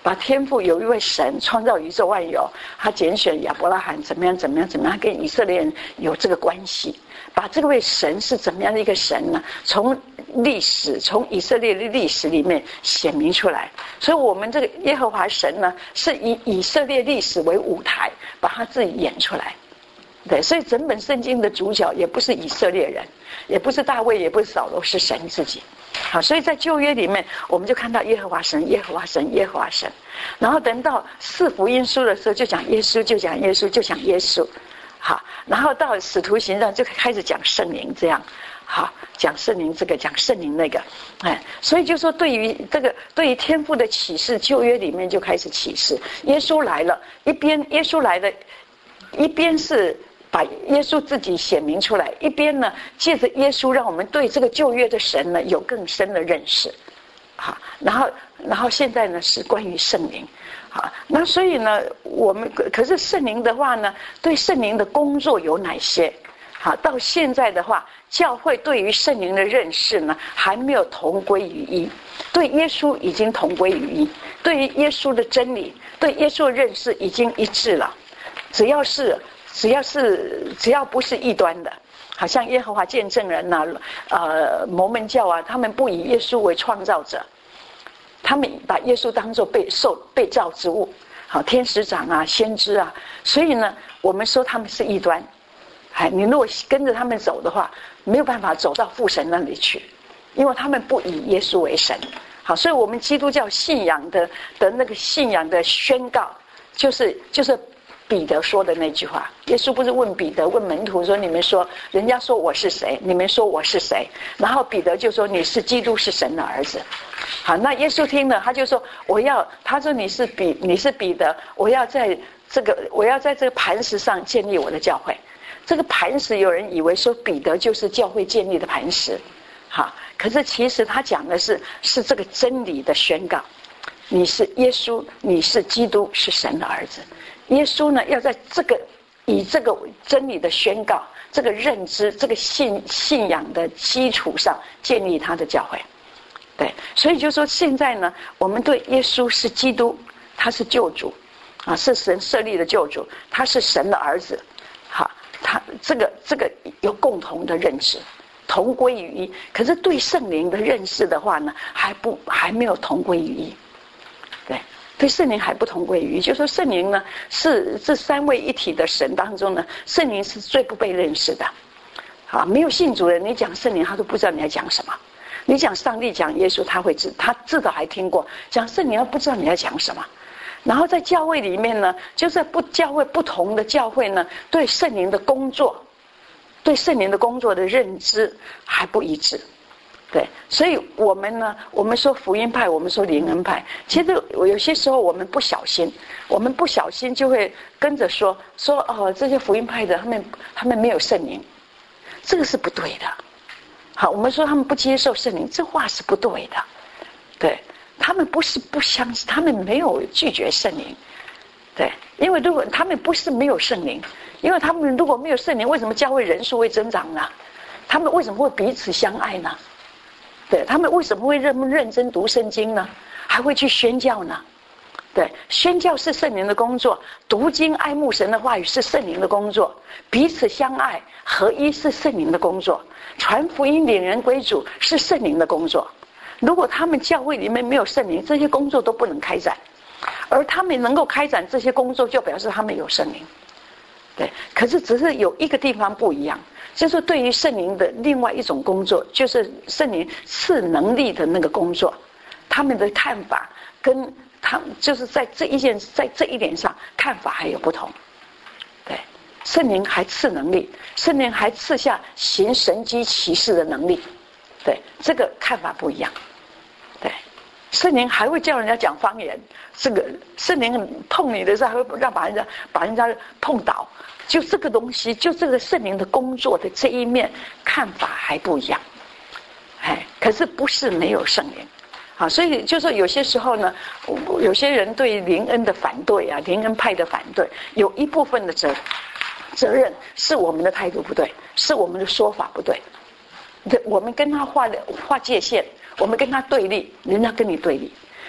把天父有一位神创造宇宙万有，他拣选亚伯拉罕怎么样怎么样怎么样，跟以色列人有这个关系。把这位神是怎么样的一个神呢？从历史，从以色列的历史里面显明出来。所以我们这个耶和华神呢，是以以色列历史为舞台，把他自己演出来。对，所以整本圣经的主角也不是以色列人，也不是大卫，也不是扫罗，是神自己。好，所以在旧约里面，我们就看到耶和华神，耶和华神，耶和华神。然后等到四福音书的时候，就讲耶稣，就讲耶稣，就讲耶稣。好，然后到使徒行传就开始讲圣灵，这样，好，讲圣灵这个，讲圣灵那个，哎，所以就说对于这个，对于天父的启示，旧约里面就开始启示，耶稣来了，一边耶稣来了，一边是把耶稣自己显明出来，一边呢，借着耶稣让我们对这个旧约的神呢有更深的认识，好，然后，然后现在呢是关于圣灵。好，那所以呢，我们可是圣灵的话呢，对圣灵的工作有哪些？好，到现在的话，教会对于圣灵的认识呢，还没有同归于一。对耶稣已经同归于一，对于耶稣的真理，对耶稣的认识已经一致了。只要是，只要是，只要不是异端的，好像耶和华见证人呐、啊，呃，摩门教啊，他们不以耶稣为创造者。他们把耶稣当作被受被造之物，好，天使长啊，先知啊，所以呢，我们说他们是异端。哎，你如果跟着他们走的话，没有办法走到父神那里去，因为他们不以耶稣为神。好，所以我们基督教信仰的的那个信仰的宣告，就是就是彼得说的那句话。耶稣不是问彼得问门徒说：“你们说，人家说我是谁？你们说我是谁？”然后彼得就说：“你是基督，是神的儿子。”好，那耶稣听了，他就说：“我要，他说你是彼，你是彼得，我要在这个，我要在这个磐石上建立我的教会。”这个磐石，有人以为说彼得就是教会建立的磐石，好，可是其实他讲的是是这个真理的宣告。你是耶稣，你是基督，是神的儿子。耶稣呢，要在这个以这个真理的宣告、这个认知、这个信信仰的基础上建立他的教会。对，所以就说现在呢，我们对耶稣是基督，他是救主，啊，是神设立的救主，他是神的儿子，好，他这个这个有共同的认识，同归于一。可是对圣灵的认识的话呢，还不还没有同归于一。对，对圣灵还不同归于一，就是说圣灵呢是这三位一体的神当中呢，圣灵是最不被认识的。啊，没有信主的人，你讲圣灵他都不知道你在讲什么。你讲上帝讲耶稣，他会知，他至少还听过；讲圣灵，他不知道你在讲什么。然后在教会里面呢，就是不教会不同的教会呢，对圣灵的工作，对圣灵的工作的认知还不一致。对，所以我们呢，我们说福音派，我们说灵恩派，其实有些时候我们不小心，我们不小心就会跟着说说哦，这些福音派的他们他们没有圣灵，这个是不对的。好，我们说他们不接受圣灵，这话是不对的。对，他们不是不相信，他们没有拒绝圣灵。对，因为如果他们不是没有圣灵，因为他们如果没有圣灵，为什么教会人数会增长呢？他们为什么会彼此相爱呢？对，他们为什么会认认真读圣经呢？还会去宣教呢？对，宣教是圣灵的工作，读经爱慕神的话语是圣灵的工作，彼此相爱合一是圣灵的工作，传福音领人归主是圣灵的工作。如果他们教会里面没有圣灵，这些工作都不能开展，而他们能够开展这些工作，就表示他们有圣灵。对，可是只是有一个地方不一样，就是对于圣灵的另外一种工作，就是圣灵赐能力的那个工作，他们的看法跟他们就是在这一件在这一点上看法还有不同。对，圣灵还赐能力，圣灵还赐下行神迹奇事的能力。对，这个看法不一样。对，圣灵还会叫人家讲方言，这个圣灵碰你的时候还会让把人家把人家碰倒。就这个东西，就这个圣灵的工作的这一面看法还不一样。哎，可是不是没有圣灵。好，所以就说有些时候呢，有些人对灵恩的反对啊，灵恩派的反对，有一部分的责责任是我们的态度不对，是我们的说法不对。我们跟他画的画界限，我们跟他对立，人家跟你对立。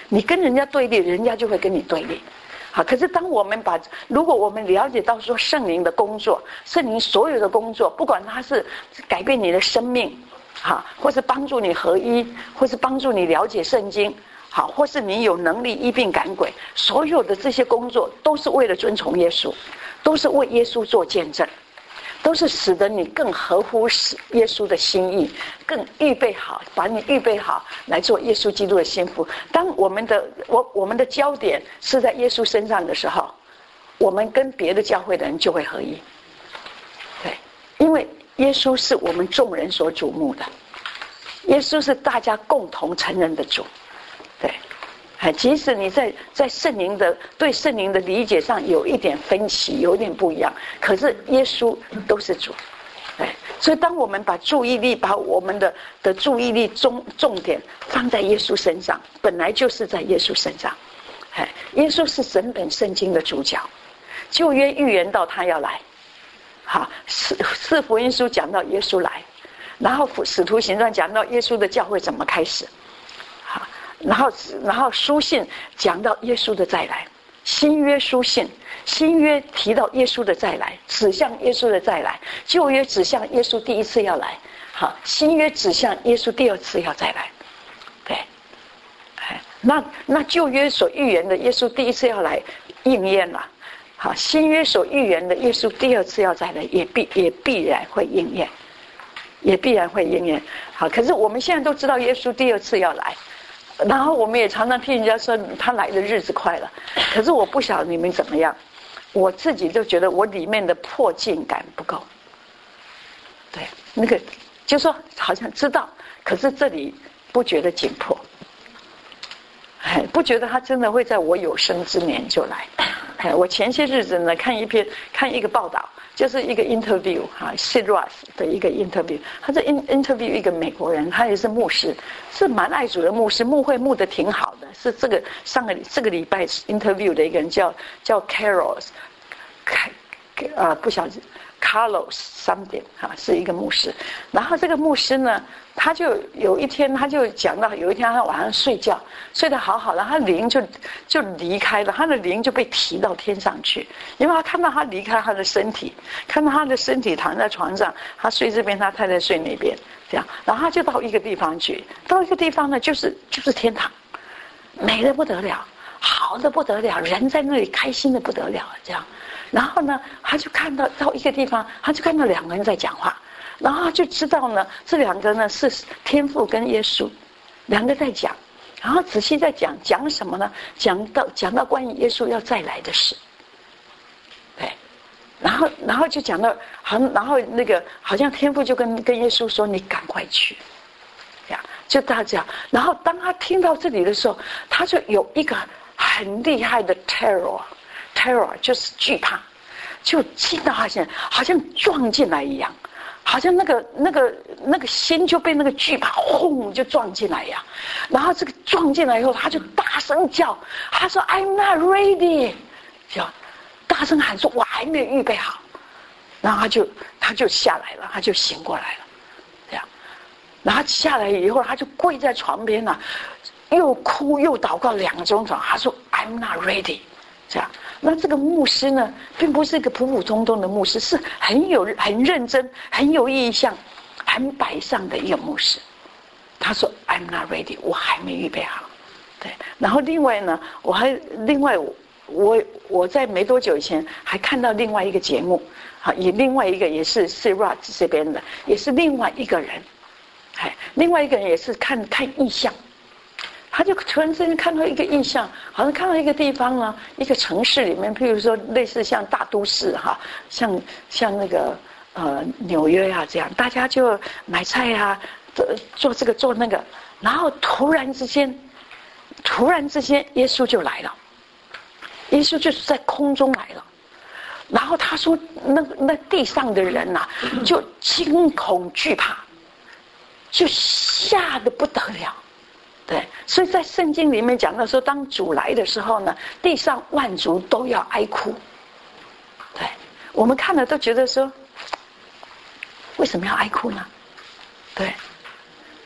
你跟人家对立，人家就会跟你对立。好，可是当我们把，如果我们了解到说圣灵的工作，圣灵所有的工作，不管它是改变你的生命，好，或是帮助你合一，或是帮助你了解圣经，好，或是你有能力医病赶鬼，所有的这些工作都是为了遵从耶稣，都是为耶稣做见证，都是使得你更合乎耶稣的心意，更预备好，把你预备好来做耶稣基督的心腹。当我们的我我们的焦点是在耶稣身上的时候，我们跟别的教会的人就会合一。对，因为耶稣是我们众人所瞩目的，耶稣是大家共同承认的主。对，哎，即使你在在圣灵的对圣灵的理解上有一点分歧，有一点不一样，可是耶稣都是主。哎，所以当我们把注意力，把我们的的注意力重重点放在耶稣身上，本来就是在耶稣身上。哎，耶稣是整本圣经的主角，旧约预言到他要来，好，四四福音书讲到耶稣来，然后使徒行传讲到耶稣的教会怎么开始。然后，然后书信讲到耶稣的再来，新约书信，新约提到耶稣的再来，指向耶稣的再来；旧约指向耶稣第一次要来，好，新约指向耶稣第二次要再来。对，哎，那那旧约所预言的耶稣第一次要来应验了，好，新约所预言的耶稣第二次要再来也必也必然会应验，也必然会应验。好，可是我们现在都知道耶稣第二次要来。然后我们也常常听人家说他来的日子快了，可是我不晓得你们怎么样，我自己就觉得我里面的迫近感不够。对，那个就说好像知道，可是这里不觉得紧迫，哎，不觉得他真的会在我有生之年就来。哎，我前些日子呢看一篇看一个报道，就是一个 interview 哈 ，Sid Roth 的一个 interview， 他是 interview 一个美国人，他也是牧师，是蛮爱主的牧师，牧会牧的挺好的。是这个上个这个礼拜 interview 的一个人叫叫 Carol， 呃不晓得 Carlos something 哈，是一个牧师。然后这个牧师呢，他就有一天他就讲到，有一天他晚上睡觉睡得好好的，他灵就就离开了，他的灵就被提到天上去，因为他看到他离开他的身体，看到他的身体躺在床上，他睡这边，他太太睡那边，这样，然后他就到一个地方去，到一个地方呢，就是就是天堂，美得不得了，好的不得了，人在那里开心的不得了，这样。然后呢，他就看到到一个地方，他就看到两个人在讲话，然后他就知道呢，这两个呢是天父跟耶稣，两个在讲，然后仔细在讲讲什么呢？讲到讲到关于耶稣要再来的事，对，然后然后就讲到，好，然后那个好像天父就跟跟耶稣说：“你赶快去。”这样就大家，然后当他听到这里的时候，他就有一个很厉害的 terror。terror 就是惧怕，就进到他现在好像撞进来一样，好像那个那个那个心就被那个惧怕轰就撞进来一样，然后这个撞进来以后，他就大声叫，他说 I'm not ready， 就大声喊说我还没有预备好，然后他就他就下来了，他就醒过来了，这样，然后下来以后，他就跪在床边了，又哭又祷告两个钟头，他说 I'm not ready， 这样。那这个牧师呢，并不是一个普普通通的牧师，是很有很认真、很有意向、很摆上的一个牧师。他说 ：“I'm not ready， 我还没预备好。”对。然后另外呢，我还另外我我在没多久以前还看到另外一个节目，啊，也另外一个也是 Sirat 这边的，也是另外一个人，哎，另外一个人也是看看意象。他就突然之间看到一个印象，好像看到一个地方呢，一个城市里面，譬如说类似像大都市哈，像像那个呃纽约啊这样，大家就买菜啊，做做这个做那个，然后突然之间，突然之间，耶稣就来了，耶稣就是在空中来了，然后他说那那地上的人呐、啊，就惊恐惧怕，就吓得不得了。对，所以在圣经里面讲到说，当主来的时候呢，地上万族都要哀哭。对，我们看了都觉得说，为什么要哀哭呢？对，可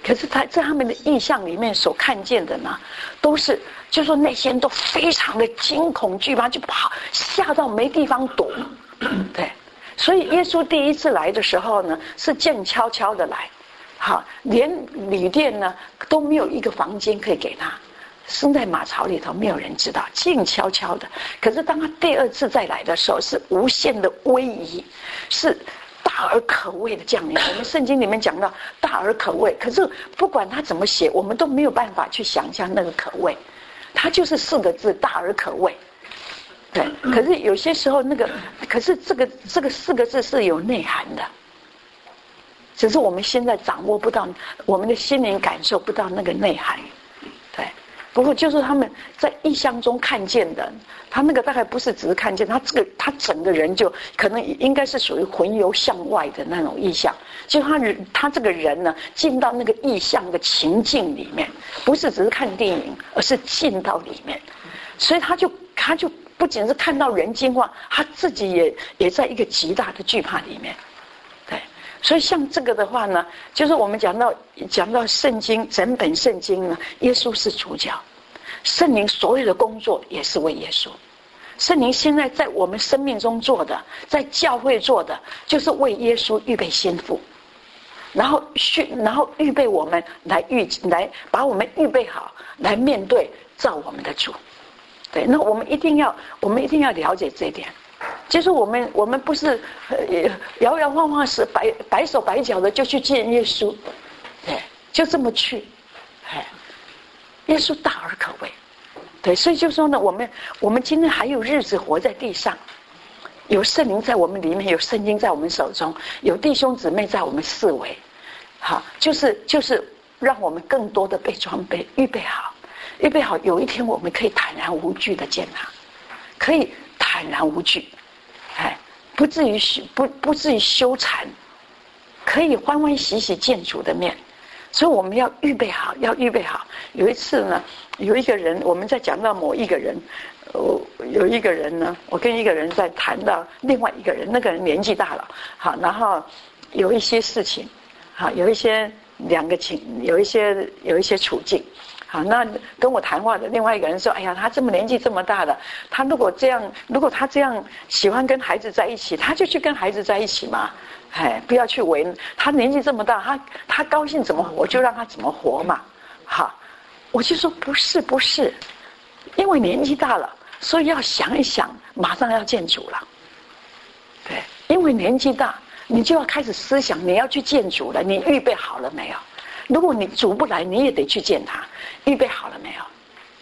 可是他在他们的意象里面所看见的呢，都是就说那些人都非常的惊恐惧怕，就跑吓到没地方躲。对，所以耶稣第一次来的时候呢，是静悄悄的来，好，连旅店呢都没有一个房间可以给他，生在马槽里头，没有人知道，静悄悄的。可是当他第二次再来的时候，是无限的威仪，是大而可畏的降临。我们圣经里面讲到大而可畏，可是不管他怎么写，我们都没有办法去想象那个可畏，它就是四个字，大而可畏。对，可是有些时候那个，可是这个这个四个字是有内涵的，只是我们现在掌握不到，我们的心灵感受不到那个内涵。对，不过就是他们在意象中看见的，他那个大概不是只是看见，他这个他整个人就可能应该是属于魂游向外的那种意象，就他他这个人呢进到那个意象的情境里面，不是只是看电影，而是进到里面，所以他就他就不仅是看到人惊慌，他自己也也在一个极大的惧怕里面。对，所以像这个的话呢，就是我们讲到讲到圣经，整本圣经呢，耶稣是主角，圣灵所有的工作也是为耶稣。圣灵现在在我们生命中做的，在教会做的，就是为耶稣预备心腹，然后训，然后预备我们来预来把我们预备好，来面对造我们的主。对，那我们一定要，我们一定要了解这一点，就是我们我们不是呃摇摇晃晃是白白手白脚的就去见耶稣，对，就这么去，哎，耶稣大而可畏，对，所以就说呢，我们我们今天还有日子活在地上，有圣灵在我们里面，有圣经在我们手中，有弟兄姊妹在我们四围，好，就是就是让我们更多的被装备，预备好。预备好，有一天我们可以坦然无惧的见他，可以坦然无惧，哎，不至于不不至于羞惭，可以欢欢喜喜见主的面。所以我们要预备好，要预备好。有一次呢，有一个人，我们在讲到某一个人，呃，有一个人呢，我跟一个人在谈到另外一个人，那个人年纪大了，好，然后有一些事情，好，有一些两个情，有一些有一些处境。好，那跟我谈话的另外一个人说：“哎呀，他这么年纪这么大了，他如果这样，如果他这样喜欢跟孩子在一起，他就去跟孩子在一起嘛，哎，不要去为他年纪这么大，他他高兴怎么活就让他怎么活嘛。”好，我就说不是不是，因为年纪大了，所以要想一想，马上要见主了。对，因为年纪大，你就要开始思想，你要去见主了，你预备好了没有？如果你主不来，你也得去见他，预备好了没有？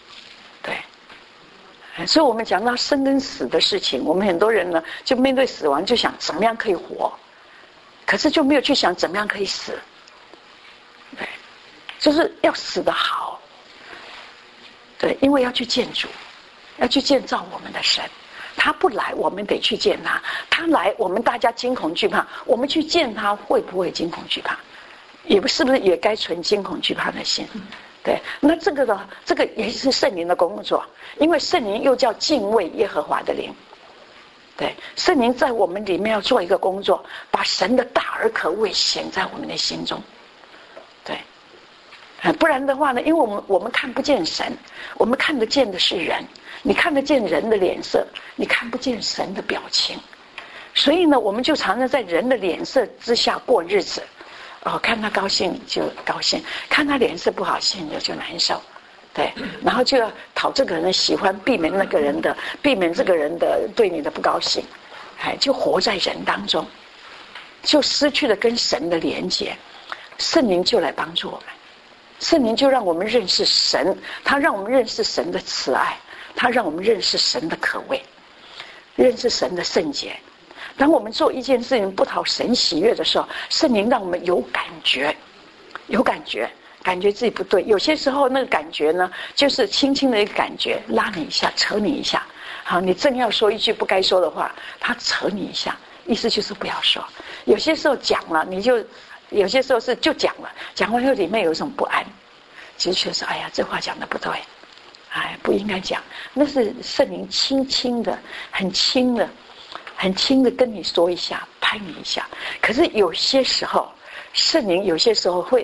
对，所以我们讲到生跟死的事情，我们很多人呢，就面对死亡就想怎么样可以活，可是就没有去想怎么样可以死。对，就是要死得好。对，因为要去见主，要去建造我们的神。他不来，我们得去见他；他来，我们大家惊恐惧怕，我们去见他，会不会惊恐惧怕？也不是不是也该存惊恐惧怕的心？对，那这个呢，这个也是圣灵的工作，因为圣灵又叫敬畏耶和华的灵。对，圣灵在我们里面要做一个工作，把神的大而可畏显在我们的心中。对，不然的话呢，因为我们我们看不见神，我们看得见的是人，你看得见人的脸色，你看不见神的表情，所以呢，我们就常常在人的脸色之下过日子。哦，看他高兴就高兴，看他脸色不好心就就难受，对，然后就要讨这个人喜欢，避免那个人的，避免这个人的对你的不高兴，哎，就活在人当中，就失去了跟神的连结。圣灵就来帮助我们，圣灵就让我们认识神，他让我们认识神的慈爱，他让我们认识神的可畏，认识神的圣洁。当我们做一件事情不讨神喜悦的时候，圣灵让我们有感觉，有感觉，感觉自己不对。有些时候那个感觉呢，就是轻轻的一个感觉，拉你一下，扯你一下。好，你正要说一句不该说的话，他扯你一下，意思就是不要说。有些时候讲了，你就有些时候是就讲了，讲完后里面有一种不安，其实就是哎呀，这话讲的不对，哎，不应该讲。那是圣灵轻轻的，很轻的。很轻的跟你说一下，拍你一下。可是有些时候，圣灵有些时候会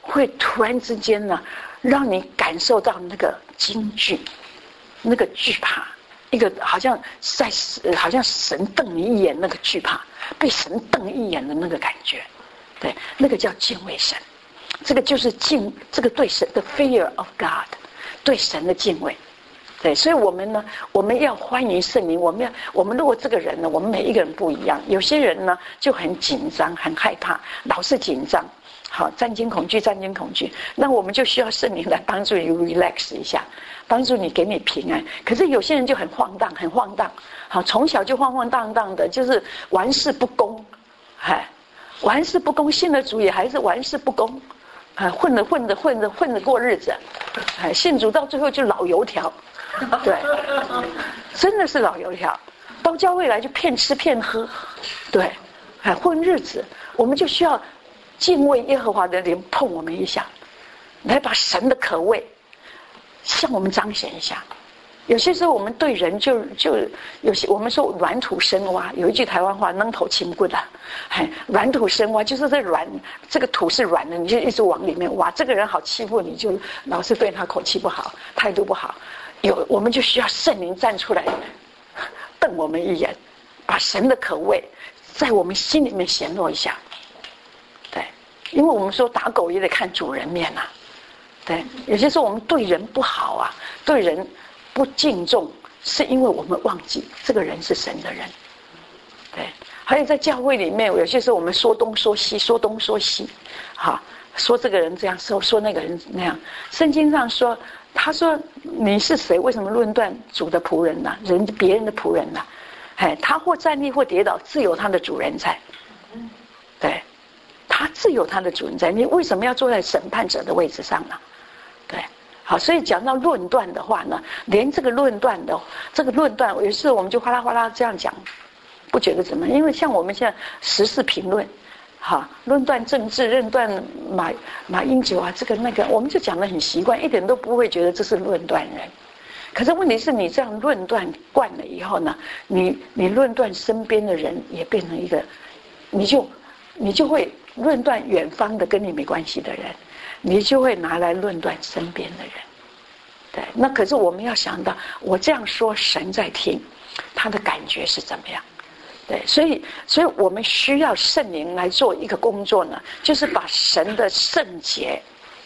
会突然之间呢，让你感受到那个惊惧，那个惧怕，一个好像在好像神瞪你一眼那个惧怕，被神瞪一眼的那个感觉，对，那个叫敬畏神。这个就是敬，这个对神的 fear of God， 对神的敬畏。对，所以我们呢，我们要欢迎圣灵。我们要，我们如果这个人呢，我们每一个人不一样。有些人呢就很紧张、很害怕，老是紧张，好，战惊恐惧、战惊恐惧。那我们就需要圣灵来帮助你 relax 一下，帮助你，给你平安。可是有些人就很晃荡，很晃荡，好，从小就晃晃荡荡的，就是玩世不恭，哎，玩世不恭，信了主也还是玩世不恭。啊，混着混着混着混着过日子，哎，信主到最后就老油条，对，真的是老油条，到教会来就骗吃骗喝，对，哎，混日子，我们就需要敬畏耶和华的灵碰我们一下，来把神的可畏向我们彰显一下。有些时候我们对人就就有些我们说软土生蛙，有一句台湾话扔头轻棍啊，哎，软土生蛙就是这软，这个土是软的，你就一直往里面挖。这个人好欺负，你就老是对他口气不好，态度不好。有我们就需要圣灵站出来，瞪我们一眼，把神的可畏在我们心里面显露一下。对，因为我们说打狗也得看主人面啊。对，有些时候我们对人不好啊，对人不敬重，是因为我们忘记这个人是神的人。对，还有在教会里面，有些时候我们说东说西，说东说西，好，说这个人这样，说说那个人那样。圣经上说，他说你是谁？为什么论断主的仆人呢、啊？人别人的仆人呢、啊？哎，他或站立或跌倒，自有他的主人在。对，他自有他的主人在。你为什么要坐在审判者的位置上呢？对。好，所以讲到论断的话呢，连这个论断的这个论断，有时候我们就哗啦哗啦这样讲，不觉得怎么样？因为像我们现在时事评论，哈，论断政治、论断马马英九啊，这个那个，我们就讲得很习惯，一点都不会觉得这是论断人。可是问题是你这样论断惯了以后呢，你你论断身边的人也变成一个，你就你就会论断远方的跟你没关系的人。你就会拿来论断身边的人，对。那可是我们要想到，我这样说，神在听，他的感觉是怎么样？对，所以，所以我们需要圣灵来做一个工作呢，就是把神的圣洁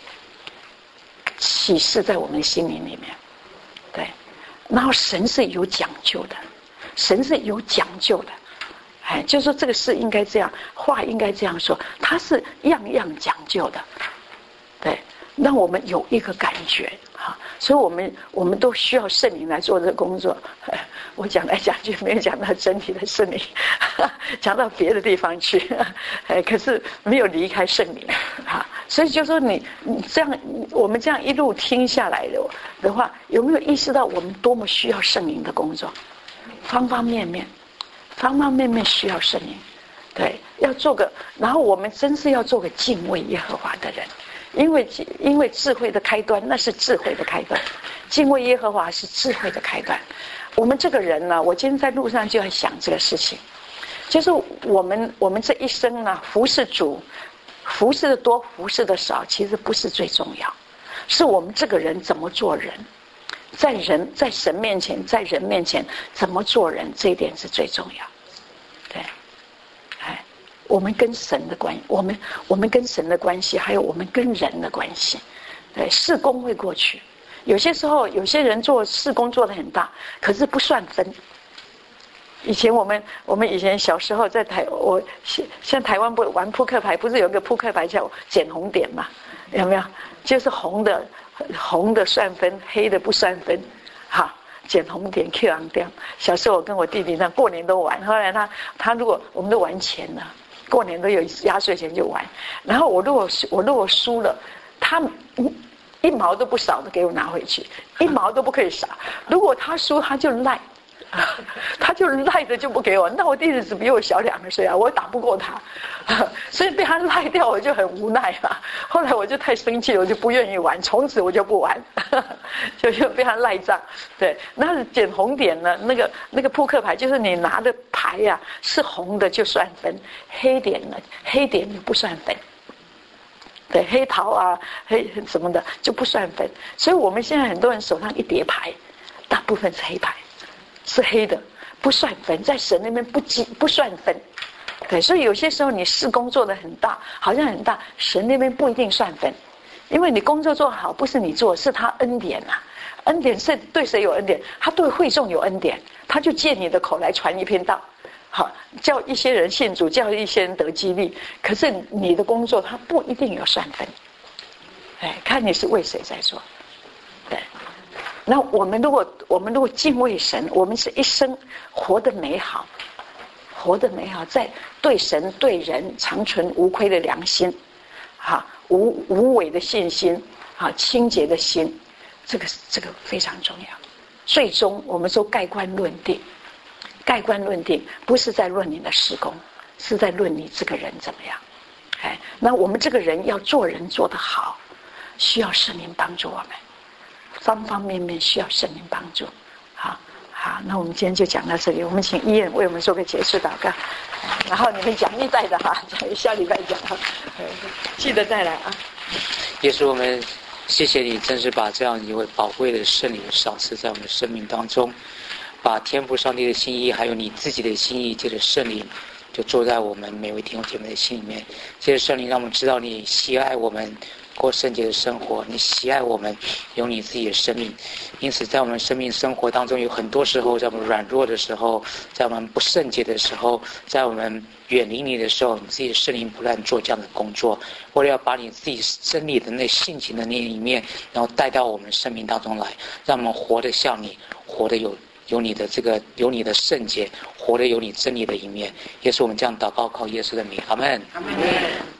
启示在我们的心灵里面，对。然后神是有讲究的，神是有讲究的，哎，就是说这个事应该这样，话应该这样说，他是样样讲究的。对，让我们有一个感觉哈，所以我们我们都需要圣灵来做这个工作。我讲来讲去没有讲到真理的圣灵，讲到别的地方去，哎，可是没有离开圣灵哈。所以就说你你这样，我们这样一路听下来的的话，有没有意识到我们多么需要圣灵的工作？方方面面，方方面面需要圣灵。对，要做个，然后我们真是要做个敬畏耶和华的人。因为因为智慧的开端，那是智慧的开端，敬畏耶和华是智慧的开端。我们这个人呢，我今天在路上就在想这个事情，就是我们我们这一生呢，服侍主，服侍的多，服侍的少，其实不是最重要，是我们这个人怎么做人，在人在神面前，在人面前怎么做人，这一点是最重要。对，哎。我们跟神的关系，我们我们跟神的关系，还有我们跟人的关系，对，事工会过去。有些时候，有些人做事工做得很大，可是不算分。以前我们我们以前小时候在台，我像台湾不玩扑克牌，不是有个扑克牌叫捡红点嘛？有没有？就是红的红的算分，黑的不算分，哈。捡红点 Q 昂点。小时候我跟我弟弟那过年都玩，后来他他如果我们都玩钱了。过年都有压岁钱就玩，然后我如果我如果输了，他一毛都不少的给我拿回去，一毛都不可以少。如果他输，他就赖，他就赖着就不给我。那我弟弟只比我小两岁啊，我打不过他，所以被他赖掉，我就很无奈嘛。后来我就太生气了，我就不愿意玩，从此我就不玩，就就被他赖账。对，那捡红点呢？那个那个扑克牌，就是你拿的牌呀、啊、是红的就算分，黑点呢黑点不算分。 对，黑桃啊，黑什么的就不算分。所以我们现在很多人手上一叠牌，大部分是黑牌，是黑的，不算分，在神那边不计不算分。对，所以有些时候你事工做得很大，好像很大，神那边不一定算分，因为你工作做好不是你做，是他恩典啊。恩典是对谁有恩典？他对会众有恩典，他就借你的口来传一篇道，好，叫一些人信主，叫一些人得激励。可是你的工作他不一定有算分，哎，看你是为谁在做。对，那我们如果我们如果敬畏神，我们是一生活得美好。活得美好，在对神对人长存无亏的良心，哈，无无伪的信心，啊，清洁的心，这个这个非常重要。最终我们说盖棺论定，盖棺论定不是在论你的事工，是在论你这个人怎么样。哎，那我们这个人要做人做得好，需要圣灵帮助我们，方方面面需要圣灵帮助。好。好，那我们今天就讲到这里。我们请伊恩为我们做个结束祷告，然后你们讲义带的哈，下礼拜讲哈，记得再来啊。 耶稣，我们谢谢你，真是把这样一位宝贵的圣灵赏赐在我们的生命当中，把天父上帝的心意，还有你自己的心意，借着圣灵，就坐在我们每位弟兄姐妹的心里面。借着圣灵，让我们知道你喜爱我们过圣洁的生活，你喜爱我们有你自己的生命。因此在我们生命生活当中，有很多时候，在我们软弱的时候，在我们不圣洁的时候，在我们远离你的时候，你自己的圣灵不断做这样的工作，为了要把你自己真理的那性情的那一面，然后带到我们生命当中来，让我们活得像你，活得有有你的这个有你的圣洁，活得有你真理的一面。也是我们这样祷告，靠耶稣的名，阿们。 阿们。